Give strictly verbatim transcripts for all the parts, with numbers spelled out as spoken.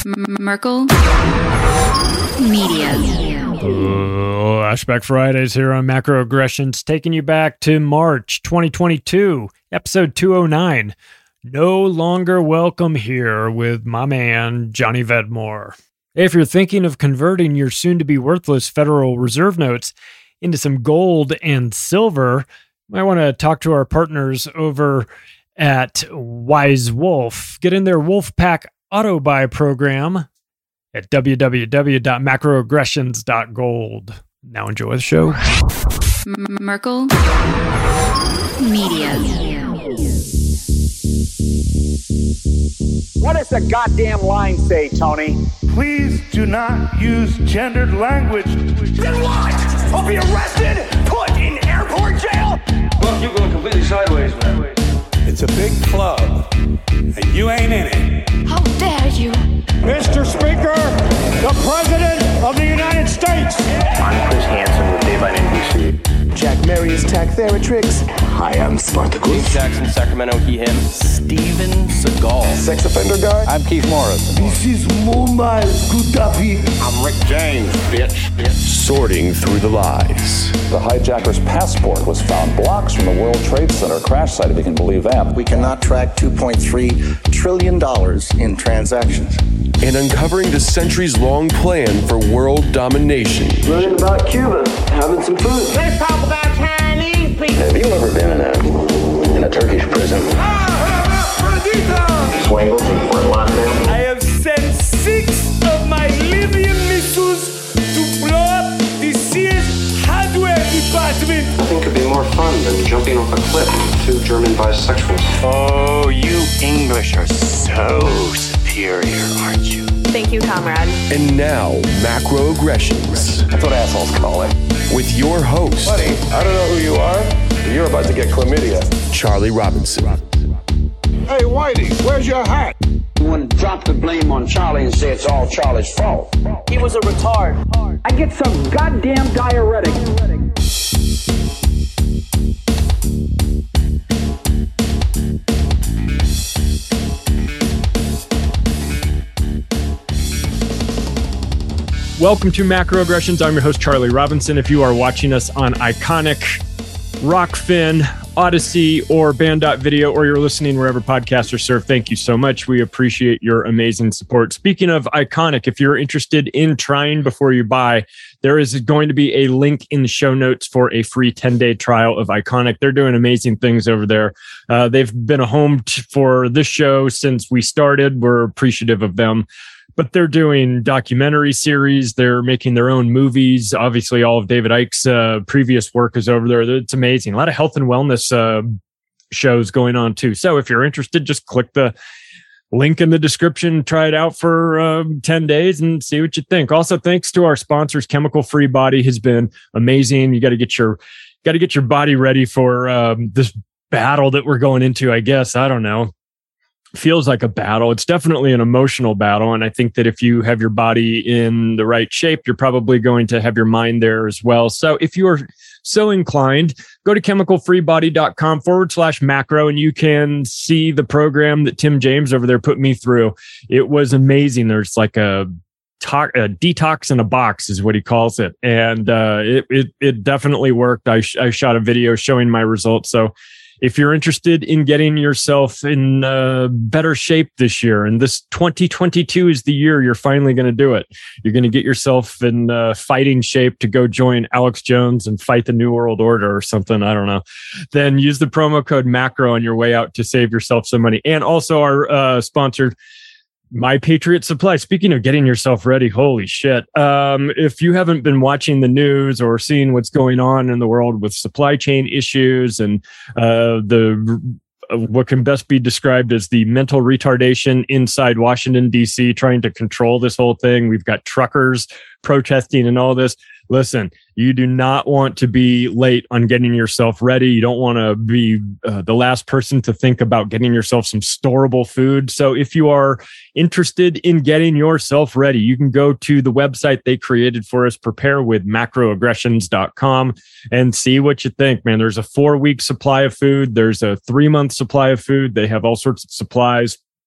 Merkel Media. Oh, Flashback Fridays here on Macroaggressions, taking you back to March twenty twenty-two, episode two oh nine. No longer welcome here with my man, Johnny Vedmore. If you're thinking of converting your soon-to-be worthless Federal Reserve notes into some gold and silver, you might want to talk to our partners over at Wise Wolf. Get in their Wolfpack Auto Buy program at w w w dot macroaggressions dot gold. Now enjoy the show. Merkel Media. What does the goddamn line say, Tony? Please do not use gendered language. Then what? I'll be arrested, put in airport jail? Look, you're going completely sideways, man. It's a big club, and you ain't in it. How dare you? Mister Speaker, the President of the United States. I'm Chris Hansen with Daylight N B C. Jack Marius Tack Theratrix. Hi, I'm Spartacus. Dave Jackson, Sacramento, he, him. Steven Seagal. Sex offender guy. I'm Keith Morris. This is Muammar Gaddafi. I'm Rick James, bitch. bitch. Sorting through the lies. The hijacker's passport was found blocks from the World Trade Center crash site, if you can believe that. We cannot track two point three trillion dollars in transactions. And uncovering the centuries-long plan for world domination. Learning about Cuba, having some food. Let's talk about Chinese people. Have you ever been in a in a Turkish prison? Swangles in Fort Lauderdale. I have sent six of my Libyan missiles to blow up the Sears hardware department. Nothing could be more fun than jumping off a cliff with two German bisexuals. Oh, you English are so superior, aren't you? Thank you, comrade. And now, Macroaggressions. That's what assholes call it. With your host, buddy, I don't know who you are, but you're about to get chlamydia. Charlie Robinson. Hey, Whitey, where's your hat? You want to drop the blame on Charlie and say it's all Charlie's fault. He was a retard. I get some goddamn diuretic. Welcome to Macroaggressions. I'm your host, Charlie Robinson. If you are watching us on Iconic, Rockfin, Odyssey, or Band.video, or you're listening wherever podcasts are served, thank you so much. We appreciate your amazing support. Speaking of Iconic, if you're interested in trying before you buy, there is going to be a link in the show notes for a free ten-day trial of Iconic. They're doing amazing things over there. Uh, they've been a home t- for this show since we started. We're appreciative of them. But they're doing documentary series. They're making their own movies. Obviously, all of David Icke's uh, previous work is over there. It's amazing. A lot of health and wellness uh, shows going on, too. So if you're interested, just click the link in the description. Try it out for um, ten days and see what you think. Also, thanks to our sponsors. Chemical Free Body has been amazing. You got to get your got to get your body ready for um, this battle that we're going into, I guess. I don't know. Feels like a battle. It's definitely an emotional battle. And I think that if you have your body in the right shape, you're probably going to have your mind there as well. So if you are so inclined, go to chemicalfreebody.com forward slash macro, and you can see the program that Tim James over there put me through. It was amazing. There's like a, to- a detox in a box is what he calls it. And uh, it, it, it definitely worked. I, sh- I shot a video showing my results. So if you're interested in getting yourself in uh, better shape this year, and this twenty twenty-two is the year you're finally going to do it, you're going to get yourself in uh, fighting shape to go join Alex Jones and fight the New World Order or something, I don't know, then use the promo code MACRO on your way out to save yourself some money. And also our uh, sponsor, My Patriot Supply. Speaking of getting yourself ready, holy shit. Um, if you haven't been watching the news or seeing what's going on in the world with supply chain issues and uh, the uh, what can best be described as the mental retardation inside Washington, D C, trying to control this whole thing. We've got truckers protesting and all this. Listen, you do not want to be late on getting yourself ready. You don't want to be uh, the last person to think about getting yourself some storable food. So if you are interested in getting yourself ready, you can go to the website they created for us, prepare with macroaggressions dot com, and see what you think, man. There's a four-week supply of food. There's a three-month supply of food. They have all sorts of supplies.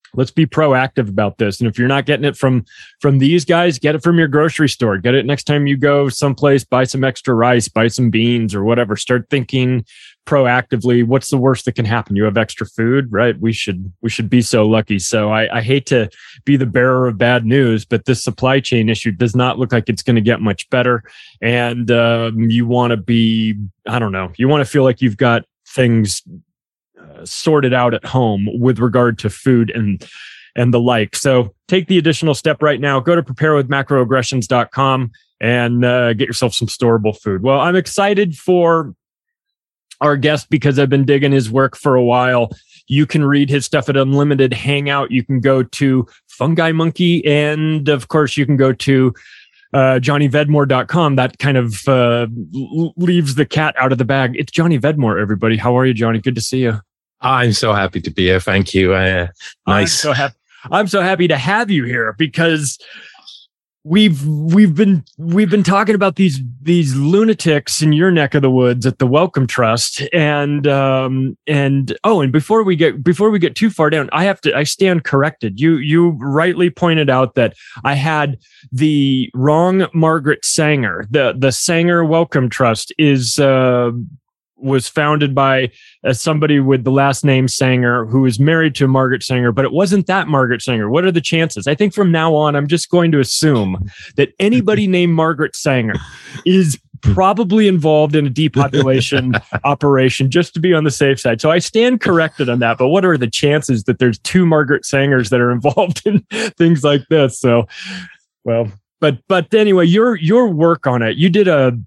let's be proactive about this. And if you're not getting it from from these guys, get it from your grocery store. Get it next time you go someplace, buy some extra rice, buy some beans or whatever. Start thinking proactively, what's the worst that can happen? You have extra food, right? We should we should be so lucky. So I, I hate to be the bearer of bad news, but this supply chain issue does not look like it's going to get much better. And um, you want to be, I don't know, you want to feel like you've got things uh, sorted out at home with regard to food and and the like. So take the additional step right now. Go to prepare with macroaggressions dot com and uh, get yourself some storable food. Well, I'm excited for our guest because I've been digging his work for a while. You can read his stuff at Unlimited Hangout. You can go to Fungi Monkey. And of course, you can go to uh, Johnny Vedmore dot com. That kind of uh, leaves the cat out of the bag. It's Johnny Vedmore, everybody. How are you, Johnny? Good to see you. I'm so happy to be here. Thank you. Uh, nice. I'm so happy. I'm so happy to have you here because We've we've been we've been talking about these these lunatics in your neck of the woods at the Wellcome Trust, and um and oh and before we get before we get too far down, I have to I stand corrected. You you rightly pointed out that I had the wrong Margaret Sanger. The the Sanger Wellcome Trust is uh, was founded by uh, somebody with the last name Sanger, who is married to Margaret Sanger, but it wasn't that Margaret Sanger. What are the chances? I think from now on, I'm just going to assume that anybody named Margaret Sanger is probably involved in a depopulation operation, just to be on the safe side. So I stand corrected on that. But what are the chances that there's two Margaret Sangers that are involved in things like this? So, well, but but anyway, your your work on it, you did a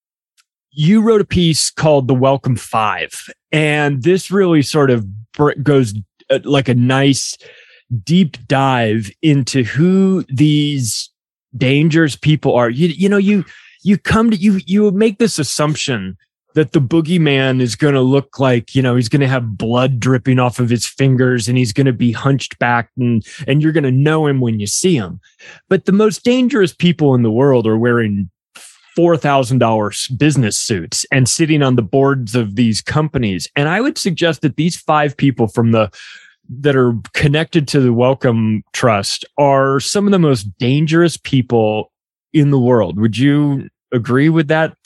You wrote a piece called The Wellcome Five, and this really sort of goes like a nice deep dive into who these dangerous people are. You, you know, you you come to you you make this assumption that the boogeyman is going to look like, you know, he's going to have blood dripping off of his fingers and he's going to be hunched back and and you're going to know him when you see him. But the most dangerous people in the world are wearing four thousand dollars business suits and sitting on the boards of these companies. And I would suggest that these five people from the that are connected to the Wellcome Trust are some of the most dangerous people in the world. Would you agree with that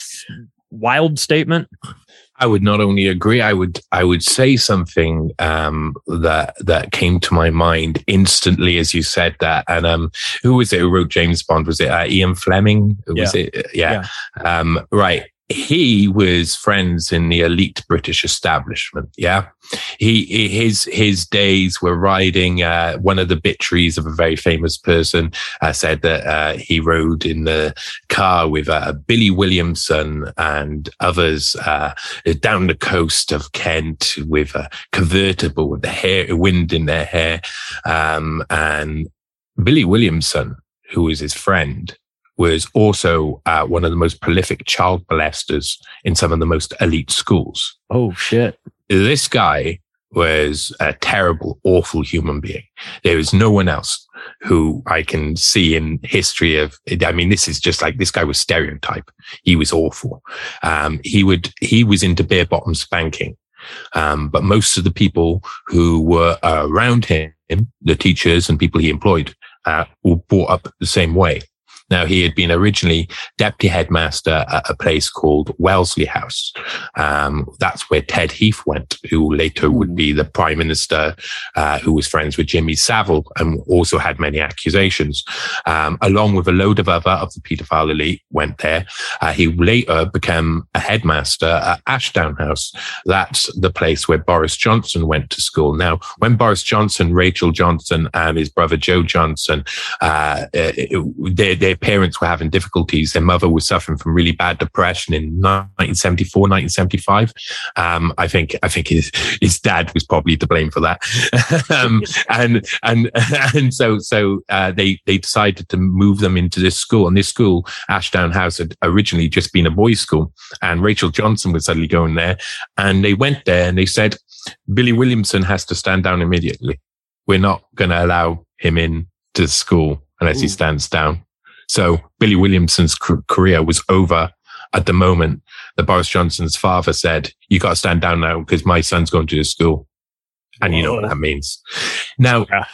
wild statement? I would not only agree, I would I would say something um, that that came to my mind instantly as you said that. And um, who was it who wrote James Bond? Was it uh, Ian Fleming? Yeah. Was it? Yeah. yeah. Um, right. He was friends in the elite British establishment. Yeah. He, his, his days were riding, uh, one of the obituaries of a very famous person, uh, said that, uh, he rode in the car with, uh, Billy Williamson and others, uh, down the coast of Kent with a convertible with the hair, wind in their hair. Um, and Billy Williamson, who was his friend, was also uh, one of the most prolific child molesters in some of the most elite schools. Oh, shit. This guy was a terrible, awful human being. There is no one else who I can see in history of, I mean, this is just like, this guy was stereotype. He was awful. Um, he would, he was into bare bottom spanking. Um, but most of the people who were uh, around him, the teachers and people he employed, uh, were brought up the same way. Now, he had been originally deputy headmaster at a place called Wellesley House. Um, that's where Ted Heath went, who later would be the prime minister, uh, who was friends with Jimmy Savile and also had many accusations. Um, along with a load of other of the paedophile elite went there. Uh, he later became a headmaster at Ashdown House. That's the place where Boris Johnson went to school. Now, when Boris Johnson, Rachel Johnson and his brother Joe Johnson, uh, they, they parents were having difficulties. Their mother was suffering from really bad depression in nineteen seventy-four, nineteen seventy-five. Um, I think, I think his, his dad was probably to blame for that. um, and, and, and so, so, uh, they, they decided to move them into this school. And this school, Ashdown House, had originally just been a boys' school. And Rachel Johnson was suddenly going there. And they went there and they said, Billy Williamson has to stand down immediately. We're not going to allow him in to school unless Ooh. he stands down. So Billy Williamson's career was over at the moment that Boris Johnson's father said, you got to stand down now because my son's going to the school. And Whoa. You know what that means. Now, yeah.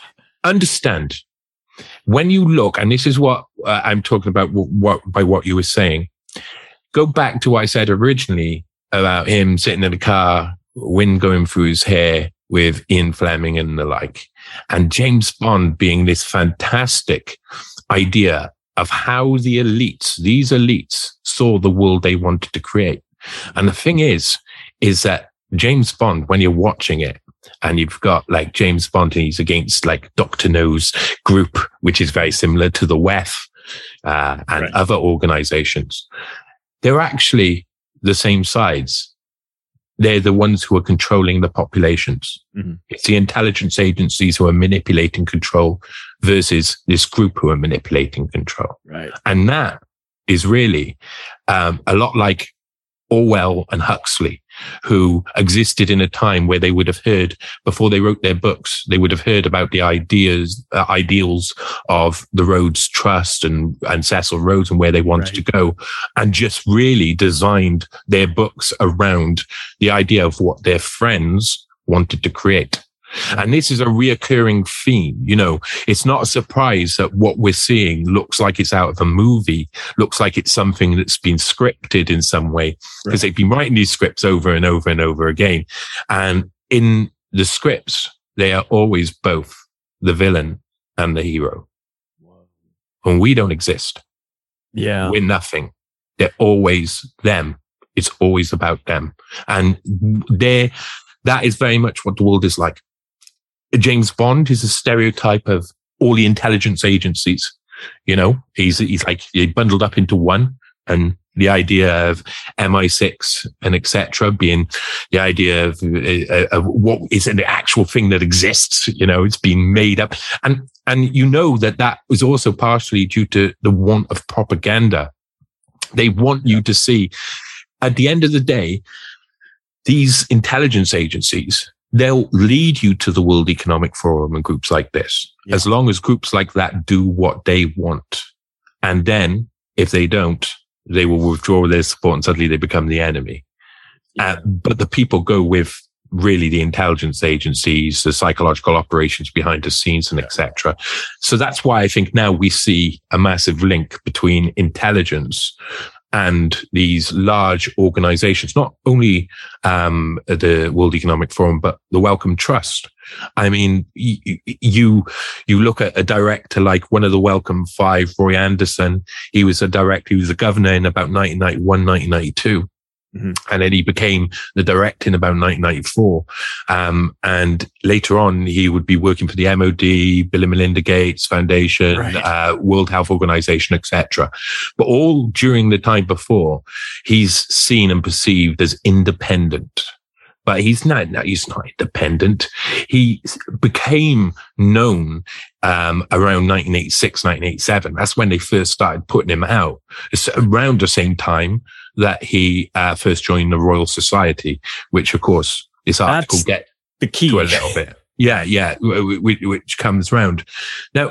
understand when you look, and this is what uh, I'm talking about what, what, by what you were saying, go back to what I said originally about him sitting in the car, wind going through his hair with Ian Fleming and the like, and James Bond being this fantastic idea of how the elites, these elites, saw the world they wanted to create. And the thing is, is that James Bond, when you're watching it, and you've got like James Bond, and he's against like Doctor No's group, which is very similar to the W E F uh, and right. other organizations. They're actually the same sides. They're the ones who are controlling the populations. Mm-hmm. It's the intelligence agencies who are manipulating control versus this group who are manipulating control. Right. And that is really um, a lot like Orwell and Huxley, who existed in a time where they would have heard, before they wrote their books, they would have heard about the ideas, uh, ideals of the Rhodes Trust and, and Cecil Rhodes and where they wanted right. to go, and just really designed their books around the idea of what their friends wanted to create. And this is a reoccurring theme. You know, it's not a surprise that what we're seeing looks like it's out of a movie, looks like it's something that's been scripted in some way, because right. they've been writing these scripts over and over and over again. And in the scripts, they are always both the villain and the hero. And we don't exist. Yeah. We're nothing. They're always them. It's always about them. And they're, that is very much what the world is like. James Bond is a stereotype of all the intelligence agencies. You know, he's, he's like he's bundled up into one, and the idea of M I six and et cetera being the idea of, uh, of what is an actual thing that exists. You know, it's been made up. And, and you know that that was also partially due to the want of propaganda. They want you to see, at the end of the day, these intelligence agencies, they'll lead you to the World Economic Forum and groups like this, yeah. as long as groups like that do what they want. And then if they don't, they will withdraw their support and suddenly they become the enemy. Yeah. Uh, but the people go with really the intelligence agencies, the psychological operations behind the scenes, and et cetera. So that's why I think now we see a massive link between intelligence and these large organizations, not only um, the World Economic Forum, but the Wellcome Trust. I mean, you, you you look at a director like one of the Wellcome Five, Roy Anderson. He was a director, he was a governor in about nineteen ninety-one, nineteen ninety-two. Mm-hmm. And then he became the director in about nineteen ninety-four. Um, and later on, he would be working for the M O D, Bill and Melinda Gates Foundation, right. uh, World Health Organization, et cetera. But all during the time before, he's seen and perceived as independent. But he's not, no, he's not independent. He became known um, around nineteen eighty-six, nineteen eighty-seven. That's when they first started putting him out. It's around the same time that he uh, first joined the Royal Society, which, of course, this article That's get the key to a little bit. Yeah, yeah, which, which comes round. Now,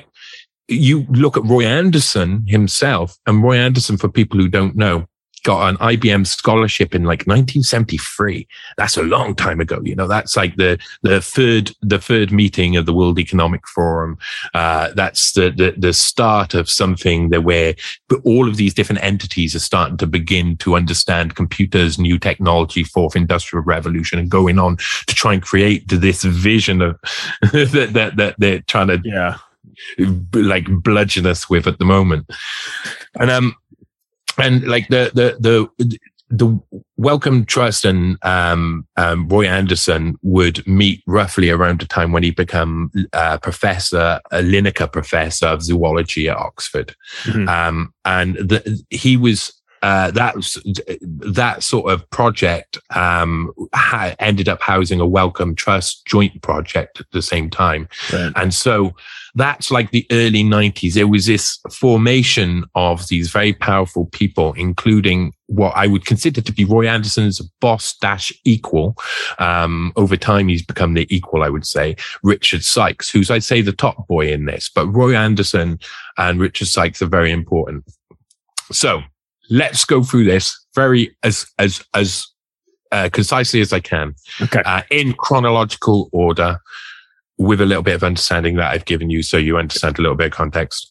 you look at Roy Anderson himself, and Roy Anderson, for people who don't know, got an I B M scholarship in like nineteen seventy-three. That's a long time ago. You know, that's like the, the third, the third meeting of the World Economic Forum. Uh, that's the, the, the start of something that where all of these different entities are starting to begin to understand computers, new technology, fourth industrial revolution, and going on to try and create this vision of that, that, that they're trying to, yeah, like bludgeon us with at the moment. And, um, And like the, the, the, the Wellcome Trust and, um, um, Roy Anderson would meet roughly around the time when he became a professor, a Lineker professor of zoology at Oxford. Mm-hmm. Um, and the, he was, uh, that was, that sort of project, um, ha- ended up housing a Wellcome Trust joint project at the same time. Right. And so, that's like the early nineties. There was this formation of these very powerful people, including what I would consider to be Roy Anderson's boss dash equal. Um, over time, he's become the equal, I would say, Richard Sykes, who's, I'd say, the top boy in this. But Roy Anderson and Richard Sykes are very important. So let's go through this very as, as, as, uh, concisely as I can. Okay. Uh, in chronological order. with a little bit of understanding that I've given you, so you understand a little bit of context.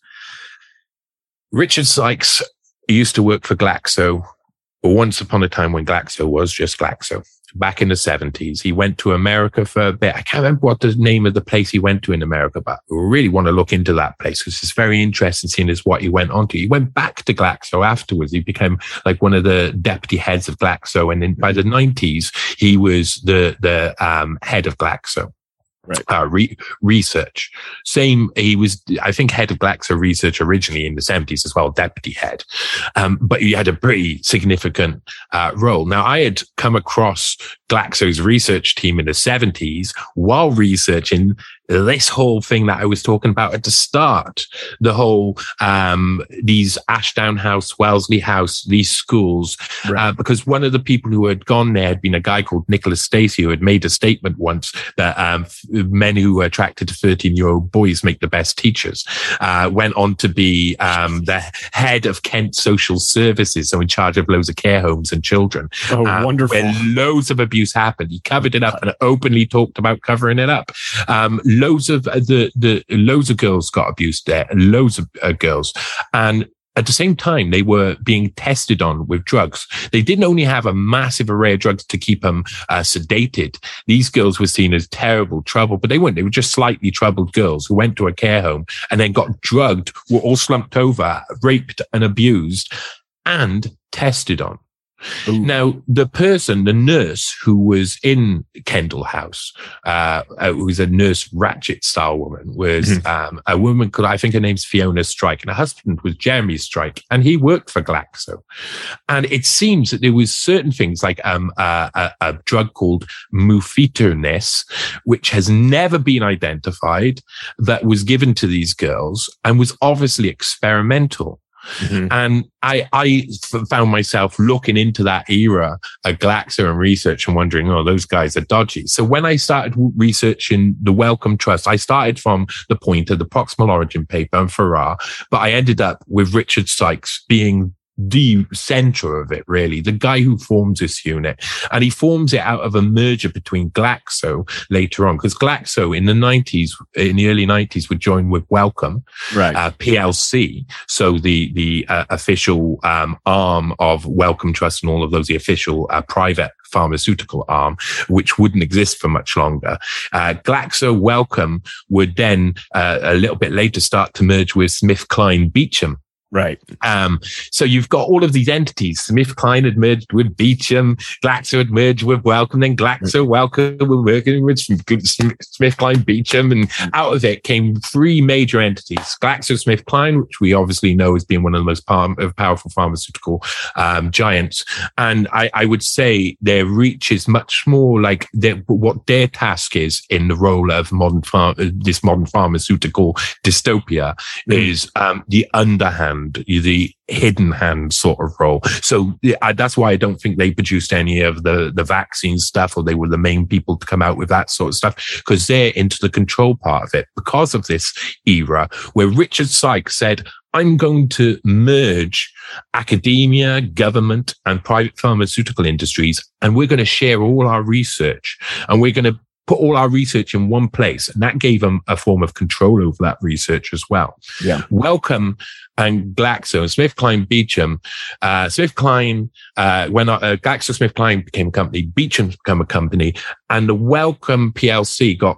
Richard Sykes used to work for Glaxo once upon a time when Glaxo was just Glaxo. Back in the seventies, he went to America for a bit. I can't remember what the name of the place he went to in America, but I really want to look into that place because it's very interesting seeing as what he went on to. He went back to Glaxo afterwards. He became like one of the deputy heads of Glaxo. And then by the nineties, he was the, the, um, head of Glaxo. Right. Uh, re- research. Same, he was, I think, head of Glaxo research originally in the seventies as well, deputy head. Um, but he had a pretty significant, uh, role. Now, I had come across Glaxo's research team in the seventies while researching this whole thing that I was talking about at the start, the whole, um, these Ashdown House, Wellesley House, these schools, right. uh, because one of the people who had gone there had been a guy called Nicholas Stacey, who had made a statement once that, um, men who are attracted to thirteen year old boys make the best teachers, uh, went on to be, um, the head of Kent Social Services. So in charge of loads of care homes and children. Oh, uh, wonderful. Where loads of abuse happened. He covered it up and openly talked about covering it up. Um, loads of the, the, loads of girls got abused there, loads of uh, girls. And at the same time, they were being tested on with drugs. They didn't only have a massive array of drugs to keep them uh, sedated. These girls were seen as terrible trouble, but they weren't. They were just slightly troubled girls who went to a care home and then got drugged, were all slumped over, raped and abused, and tested on. Ooh. Now, the person, the nurse who was in Kendall House, uh, who was a Nurse Ratchet style woman, was mm-hmm. um, a woman called, I think her name's Fiona Strike, and her husband was Jeremy Strike, and he worked for Glaxo. And it seems that there was certain things like um, a, a, a drug called Mufeternes, which has never been identified, that was given to these girls and was obviously experimental. Mm-hmm. And I, I found myself looking into that era of Glaxo and research and wondering, oh, those guys are dodgy. So when I started researching the Wellcome Trust, I started from the point of the proximal origin paper and Farrar, but I ended up with Richard Sykes being the center of it, really, the guy who forms this unit. And he forms it out of a merger between Glaxo later on, because Glaxo in the nineties, in the early nineties, would join with Wellcome, right. uh, P L C. So the, the uh, official um, arm of Wellcome Trust and all of those, the official uh, private pharmaceutical arm, which wouldn't exist for much longer. Uh, Glaxo Wellcome would then uh, a little bit later start to merge with SmithKline Beecham. Right. Um, so you've got all of these entities. SmithKline had merged with Beecham, Glaxo had merged with Wellcome, then Glaxo Wellcome were working with SmithKline Beecham, and out of it came three major entities. GlaxoSmithKline, which we obviously know as being one of the most power, powerful pharmaceutical um, giants. And I, I would say their reach is much more like their, what their task is in the role of modern phar- this modern pharmaceutical dystopia mm. is um, the underhand, the hidden hand sort of role. So yeah, that's why I don't think they produced any of the, the vaccine stuff, or they were the main people to come out with that sort of stuff, because they're into the control part of it because of this era where Richard Sykes said, I'm going to merge academia, government, and private pharmaceutical industries, and we're going to share all our research, and we're going to put all our research in one place. And that gave them a form of control over that research as well. Yeah. Wellcome and Glaxo and SmithKline Beecham, uh, SmithKline, uh, when uh, GlaxoSmithKline became a company, Beecham became a company, and the Wellcome P L C got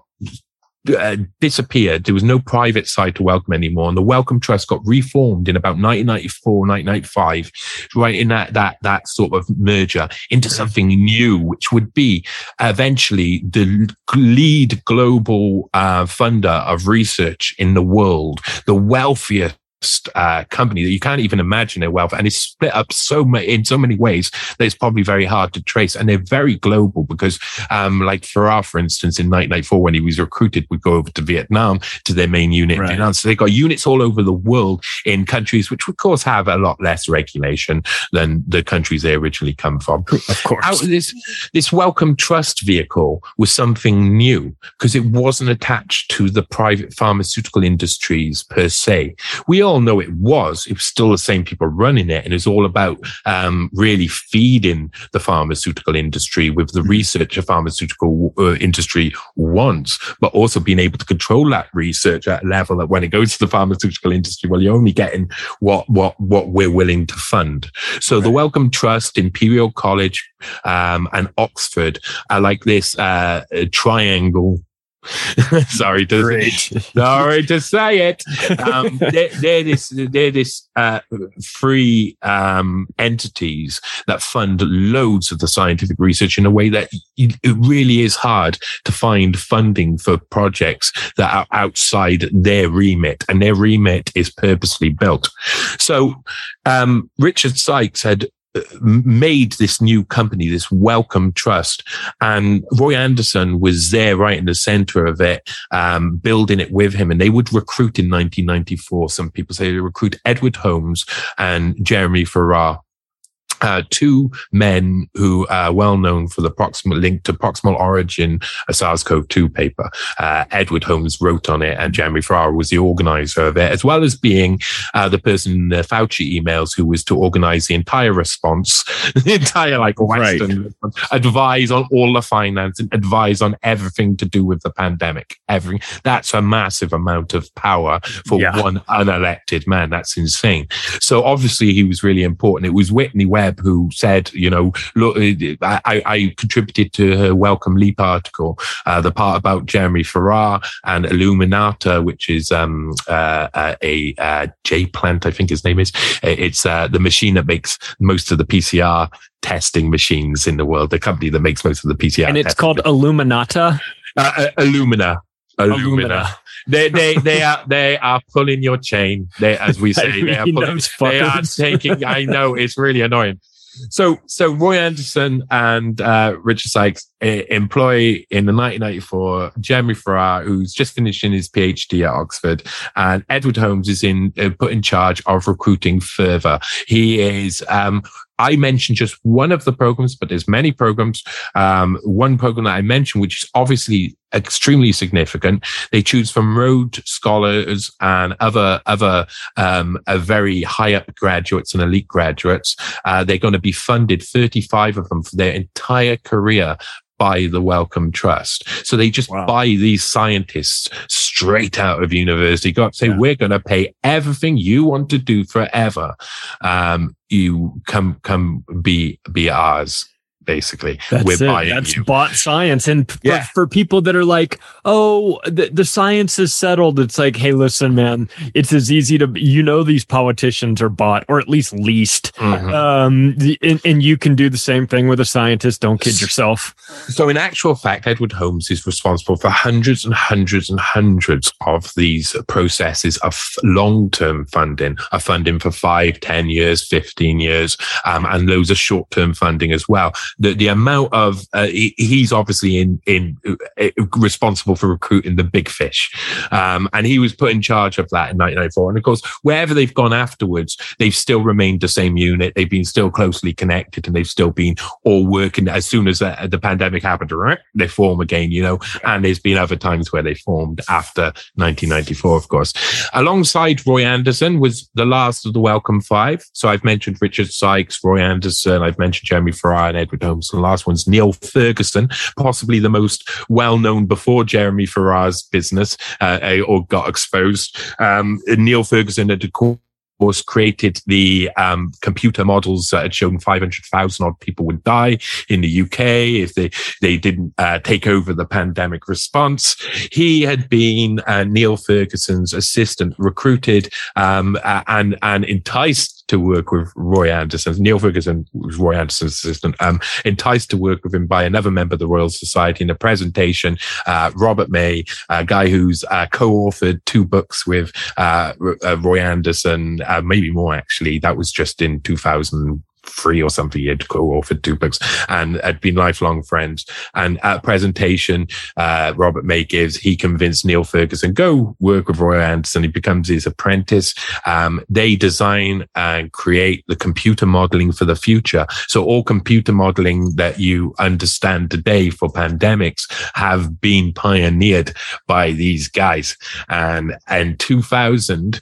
Uh, disappeared. There was no private side to Wellcome anymore, and the Wellcome Trust got reformed in about nineteen ninety-four, nineteen ninety-five, right in that that that sort of merger into something new, which would be eventually the lead global uh, funder of research in the world, the wealthiest Uh, company that you can't even imagine their wealth, and it's split up so many in so many ways that it's probably very hard to trace. And they're very global because, um, like Farrar, for instance, in nineteen ninety-four, when he was recruited, would go over to Vietnam to their main unit. Right. In Vietnam. So they've got units all over the world in countries which, of course, have a lot less regulation than the countries they originally come from. Of course, Out of this this Wellcome Trust vehicle was something new because it wasn't attached to the private pharmaceutical industries per se. We all all know it was, it was still the same people running it. And it's all about um, really feeding the pharmaceutical industry with the research the pharmaceutical uh, industry wants, but also being able to control that research at a level that when it goes to the pharmaceutical industry, well, you're only getting what, what, what we're willing to fund. So right. the Wellcome Trust, Imperial College, um, and Oxford are like this uh, triangle. sorry to sorry to say it. Um, they're, they're this they're this uh, free um, entities that fund loads of the scientific research in a way that it really is hard to find funding for projects that are outside their remit, and their remit is purposely built. So um, Richard Sykes had made this new company, this Wellcome Trust, and Roy Anderson was there right in the center of it, um, building it with him. And they would recruit in nineteen ninety-four. Some people say they recruit Edward Holmes and Jeremy Farrar. Uh, two men who are well known for the proximal link to proximal origin, a SARS-C o V two paper. Uh, Edward Holmes wrote on it, and Jeremy Farrar was the organizer of it, as well as being uh, the person in the Fauci emails who was to organize the entire response, the entire like Western right. response, advise on all the finance and advise on everything to do with the pandemic. Everything. That's a massive amount of power for yeah. one unelected man. That's insane. So obviously he was really important. It was Whitney Webb who said, you know, look, I, I contributed to her Wellcome Leap article, uh, the part about Jeremy Farrar and Illuminata, which is um, uh, uh, a uh, J-Plant, I think his name is. It's uh, the machine that makes most of the P C R testing machines in the world, the company that makes most of the P C R. And it's called Illuminata? Uh, uh, Illumina. Illumina. Illumina. They they they are they are pulling your chain. They, as we say, they are pulling. They are taking. I know it's really annoying. So so Roy Anderson and uh, Richard Sykes uh, employ in the nineteen ninety-four Jeremy Farrar, who's just finishing his PhD at Oxford, and Edward Holmes is in uh, put in charge of recruiting further. He is. Um, I mentioned just one of the programs, but there's many programs. Um, one program that I mentioned, which is obviously extremely significant. They choose from Rhodes Scholars and other, other, um, uh, very high up graduates and elite graduates. Uh, they're going to be funded, thirty-five of them, for their entire career by the Wellcome Trust. So they just wow. buy these scientists straight out of university, got to say, yeah. we're going to pay everything you want to do forever. Um, you come, come be, be ours. Basically, that's we're it. buying That's you. bought science. And for, yeah. for people that are like, oh, the, the science is settled. It's like, hey, listen, man, it's as easy to, you know, these politicians are bought, or at least leased. Mm-hmm. Um, the, and, and you can do the same thing with a scientist. Don't kid yourself. So in actual fact, Edward Holmes is responsible for hundreds and hundreds and hundreds of these processes of long-term funding, of funding for five, ten years, fifteen years, um, and loads of short-term funding as well. The, the amount of, uh, he, he's obviously in, in, uh, responsible for recruiting the big fish. Um, and he was put in charge of that in nineteen ninety-four. And of course, wherever they've gone afterwards, they've still remained the same unit. They've been still closely connected, and they've still been all working. As soon as the, the pandemic happened, they form again, you know, and there's been other times where they formed after nineteen ninety-four, of course. Alongside Roy Anderson was the last of the Wellcome Five. So I've mentioned Richard Sykes, Roy Anderson, I've mentioned Jeremy Farrar and Edward Holmes. The last one's Neil Ferguson, possibly the most well-known before Jeremy Farrar's business uh, or got exposed. Um, Neil Ferguson had was created the um, computer models that had shown five hundred thousand odd people would die in the U K if they, they didn't uh, take over the pandemic response. He had been uh, Neil Ferguson's assistant, recruited um, uh, and, and enticed to work with Roy Anderson. Neil Ferguson was Roy Anderson's assistant, um, enticed to work with him by another member of the Royal Society in a presentation, uh, Robert May, a guy who's uh, co-authored two books with uh, uh, Roy Anderson, uh, maybe more actually. That was just in two thousand three or something. He had co-authored two books and had been lifelong friends. And at a presentation, uh, Robert May gives, he convinced Neil Ferguson, go work with Roy Anderson. He becomes his apprentice. Um, they design and create the computer modeling for the future. So all computer modeling that you understand today for pandemics have been pioneered by these guys. And in two thousand,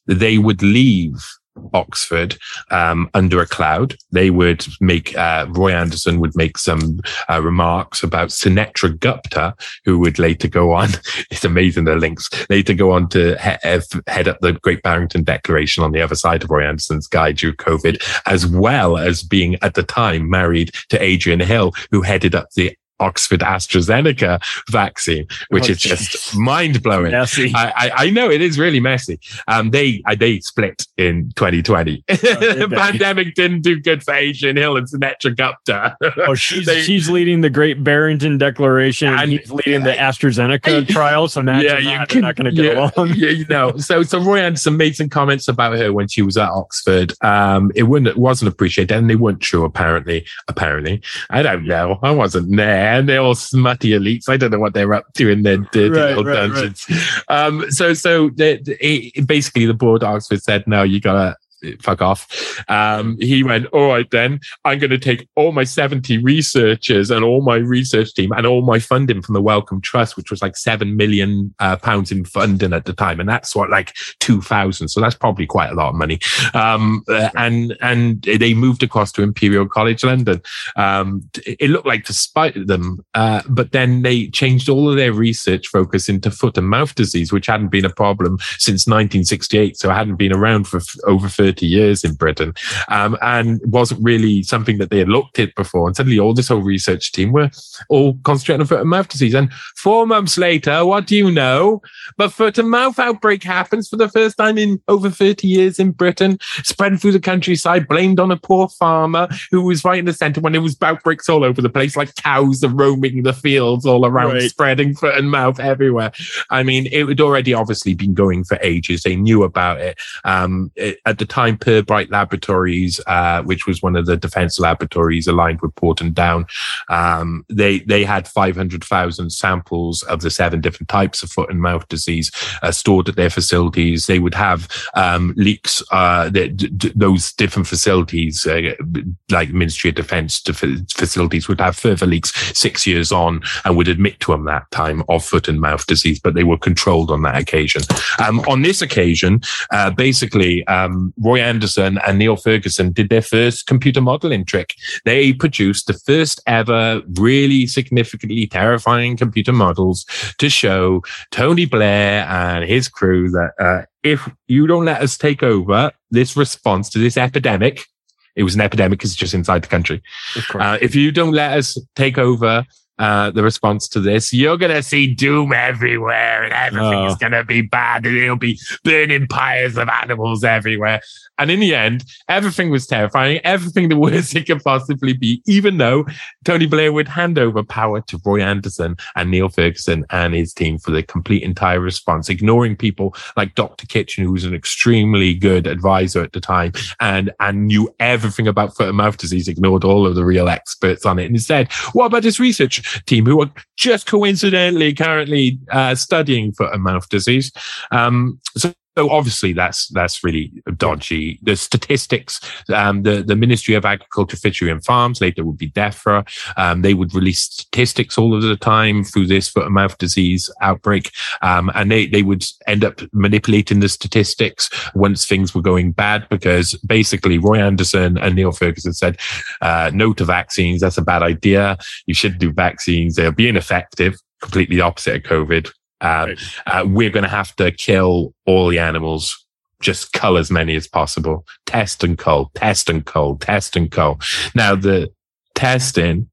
they would leave Oxford um, under a cloud. They would make, uh, Roy Anderson would make some uh, remarks about Sunetra Gupta, who would later go on, it's amazing the links, later go on to he- head up the Great Barrington Declaration on the other side of Roy Anderson's guy during COVID, as well as being at the time married to Adrian Hill, who headed up the Oxford AstraZeneca vaccine, which oh, is just mind blowing. I, I, I know it is really messy. Um, they they split in twenty twenty. Oh, the pandemic didn't do good for Adrian Hill and Sunetra Gupta. Oh, she's they, she's leading the Great Barrington Declaration, and he's leading the AstraZeneca trial. So now yeah, you can, not going to get yeah, along. Yeah, you know. So so Roy Anderson made some comments about her when she was at Oxford. Um, it wouldn't it wasn't appreciated, and they weren't true. Apparently, apparently, I don't know. I wasn't there. And they're all smutty elites. I don't know what they're up to in their dirty right, little right, dungeons. Right. Um, so, so the, the, basically, the board of Oxford said, "No, you gotta fuck off." Um, he went, "All right, then I'm going to take all my seventy researchers and all my research team and all my funding from the Wellcome Trust, which was like seven million uh, pounds in funding at the time, and that's what like two thousand. So that's probably quite a lot of money." Um, uh, and and they moved across to Imperial College London. Um, it looked like to spite them, uh, but then they changed all of their research focus into foot and mouth disease, which hadn't been a problem since nineteen sixty-eight. So it hadn't been around for f- over thirty years in Britain, um, and wasn't really something that they had looked at before. And suddenly all this whole research team were all concentrating on foot and mouth disease. And four months later, what do you know? But foot and mouth outbreak happens for the first time in over thirty years in Britain, spread through the countryside, blamed on a poor farmer who was right in the centre when there was outbreaks all over the place, like cows are roaming the fields all around, right, spreading foot and mouth everywhere. I mean, it had already obviously been going for ages. They knew about it. Um, it, at the time, Pirbright Laboratories, uh, which was one of the defence laboratories aligned with Porton Down, um, they they had five hundred thousand samples of the seven different types of foot and mouth disease uh, stored at their facilities. They would have um, leaks. Uh, that d- those different facilities, uh, like Ministry of Defence facilities, would have further leaks six years on, and would admit to them that time of foot and mouth disease, but they were controlled on that occasion. Um, on this occasion, uh, basically, um, Roy Anderson and Neil Ferguson did their first computer modeling trick. They produced the first ever really significantly terrifying computer models to show Tony Blair and his crew that uh, if you don't let us take over this response to this epidemic, it was an epidemic because it's just inside the country. Uh, if you don't let us take over Uh, the response to this, you're going to see doom everywhere and everything's oh. going to be bad and it'll be burning pyres of animals everywhere. And in the end, everything was terrifying, everything the worst it could possibly be, even though Tony Blair would hand over power to Roy Anderson and Neil Ferguson and his team for the complete entire response, ignoring people like Doctor Kitchen, who was an extremely good advisor at the time and, and knew everything about foot and mouth disease, ignored all of the real experts on it. And instead, what about this research team who are just coincidentally currently uh, studying foot and mouth disease? Um, so So obviously that's, that's really dodgy. The statistics, um, the, the Ministry of Agriculture, Fishery and Farms, later would be DEFRA. Um, they would release statistics all of the time through this foot and mouth disease outbreak. Um, and they, they would end up manipulating the statistics once things were going bad, because basically Roy Anderson and Neil Ferguson said, uh, no to vaccines. That's a bad idea. You shouldn't do vaccines. They'll be ineffective, completely opposite of COVID. Uh, right. uh, we're going to have to kill all the animals, just cull as many as possible. Test and cull, test and cull, test and cull. Now, the testing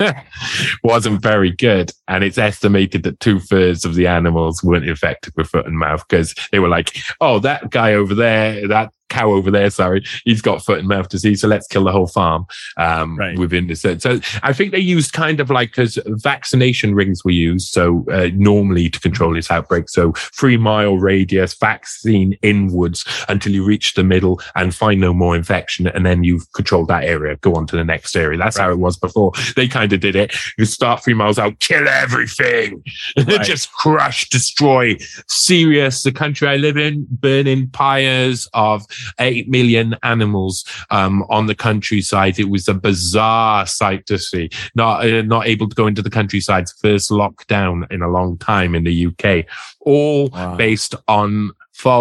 wasn't very good, and it's estimated that two thirds of the animals weren't infected with foot and mouth, because they were like, oh, that guy over there, that cow over there, sorry, he's got foot and mouth disease, so let's kill the whole farm um, right. within this. So I think they used kind of like, because vaccination rings were used, so uh, normally to control this outbreak, so three mile radius, vaccine inwards until you reach the middle and find no more infection, and then you've controlled that area, go on to the next area. That's right. how it was before. They kind of did it. You start three miles out, kill everything, right. just crush, destroy. Serious, the country I live in, burning pyres of eight million animals um, on the countryside. It was a bizarre sight to see. Not uh, not able to go into the countryside's first lockdown in a long time in the U K. All wow. based on false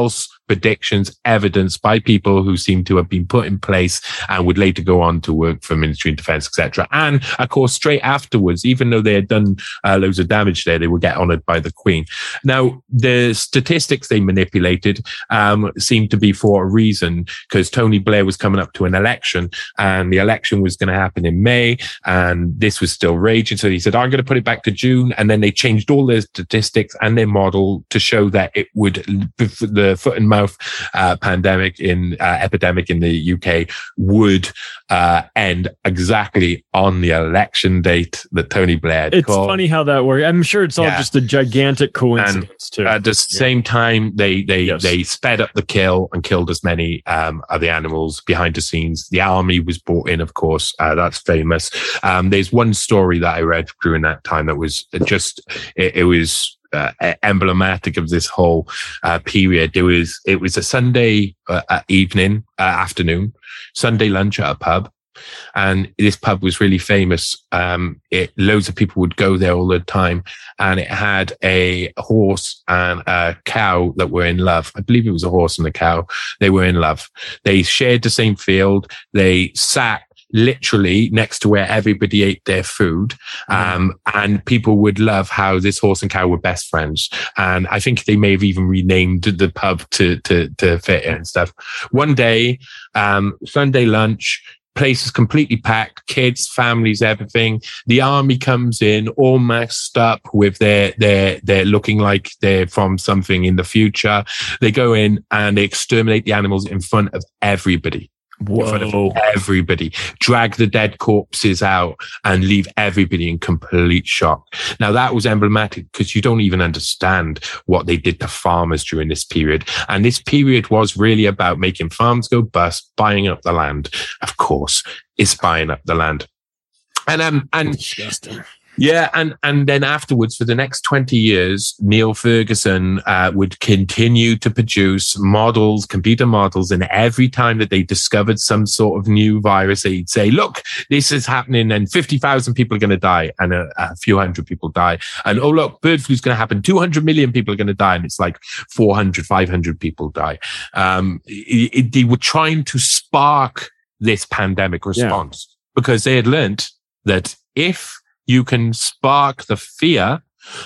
predictions evidenced by people who seem to have been put in place and would later go on to work for Ministry of Defence, et cetera. And of course, straight afterwards, even though they had done uh, loads of damage there, they would get honoured by the Queen. Now, the statistics they manipulated um, seemed to be for a reason, because Tony Blair was coming up to an election, and the election was going to happen in May, and this was still raging. So he said, I'm going to put it back to June. And then they changed all their statistics and their model to show that it would, the foot and mouth uh, pandemic in uh, epidemic in the U K would uh, end exactly on the election date that Tony Blair had It's called. funny how that works. I'm sure it's all yeah. just a gigantic coincidence, and too. At the yeah. same time, they they yes. they sped up the kill and killed as many um, of the animals behind the scenes. The army was brought in, of course. Uh, that's famous. Um, there's one story that I read during that time that was just, it, it was uh, emblematic of this whole uh, period. It was, it was a Sunday uh, evening, uh, afternoon, Sunday lunch at a pub. And this pub was really famous. Um, it, loads of people would go there all the time, and it had a horse and a cow that were in love. I believe it was a horse and a cow. They were in love. They shared the same field. They sat literally next to where everybody ate their food. Um, mm. and people would love how this horse and cow were best friends. And I think they may have even renamed the pub to, to, to fit it and stuff. One day, um, Sunday lunch, place is completely packed, kids, families, everything. The army comes in all messed up with their, their, they're looking like they're from something in the future. They go in and they exterminate the animals in front of everybody. Whoa. In front of everybody, drag the dead corpses out and leave everybody in complete shock. Now that was emblematic because you don't even understand what they did to farmers during this period. And this period was really about making farms go bust, buying up the land. Of course, it's buying up the land. And, um, and, Disgusting. Yeah, and, and then afterwards, for the next twenty years, Neil Ferguson uh, would continue to produce models, computer models, and every time that they discovered some sort of new virus, they'd say, look, this is happening, and fifty thousand people are going to die, and a, a few hundred people die. And oh, look, bird flu is going to happen, two hundred million people are going to die, and it's like four hundred, five hundred people die. Um, it, it, they were trying to spark this pandemic response yeah. because they had learned that if you can spark the fear,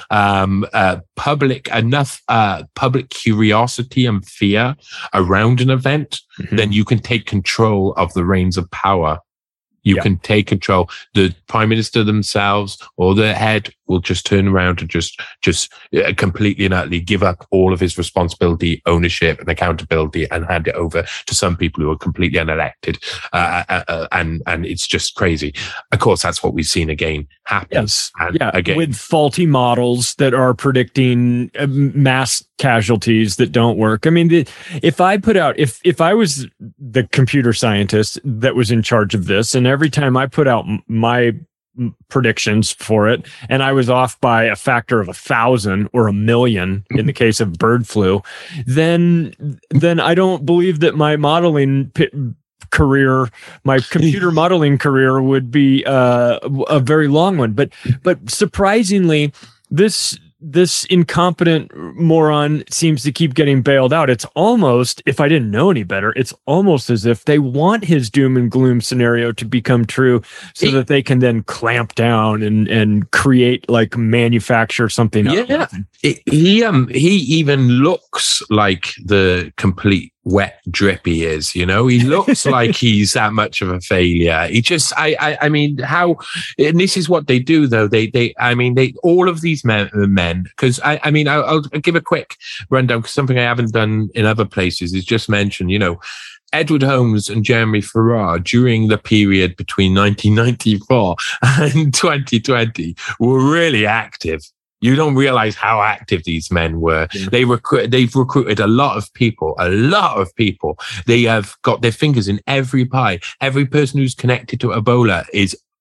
um, uh, public enough, uh, public curiosity and fear around an event, mm-hmm. then you can take control of the reins of power. You yeah. can take control. The prime minister themselves or the head will just turn around and just, just uh, completely and utterly give up all of his responsibility, ownership and accountability and hand it over to some people who are completely unelected. Uh, uh, uh, and, and it's just crazy. Of course, that's what we've seen again happen. Yes. And yeah. again. With faulty models that are predicting mass casualties that don't work. I mean, the, if I put out, if, if I was the computer scientist that was in charge of this, and every time I put out my predictions for it, and I was off by a factor of a thousand or a million in the case of bird flu, then then I don't believe that my modeling p- career, my computer modeling career, would be uh, a very long one. But but surprisingly, this. This incompetent moron seems to keep getting bailed out. It's almost, if I didn't know any better, it's almost as if they want his doom and gloom scenario to become true so it, that they can then clamp down and, and create, like, manufacture something. Yeah. It, he, um, he even looks like the complete wet drip he is, you know, he looks like he's that much of a failure. He just, I, I, I mean, how, and this is what they do though. They, they, I mean, they, all of these men, men, cause I, I mean, I'll, I'll give a quick rundown because something I haven't done in other places is just mention, you know, Edward Holmes and Jeremy Farrar during the period between nineteen ninety-four and twenty twenty were really active. You don't realize how active these men were. Yeah. They recruit, they've recruited a lot of people, a lot of people. They have got their fingers in every pie. Every person who's connected to Ebola is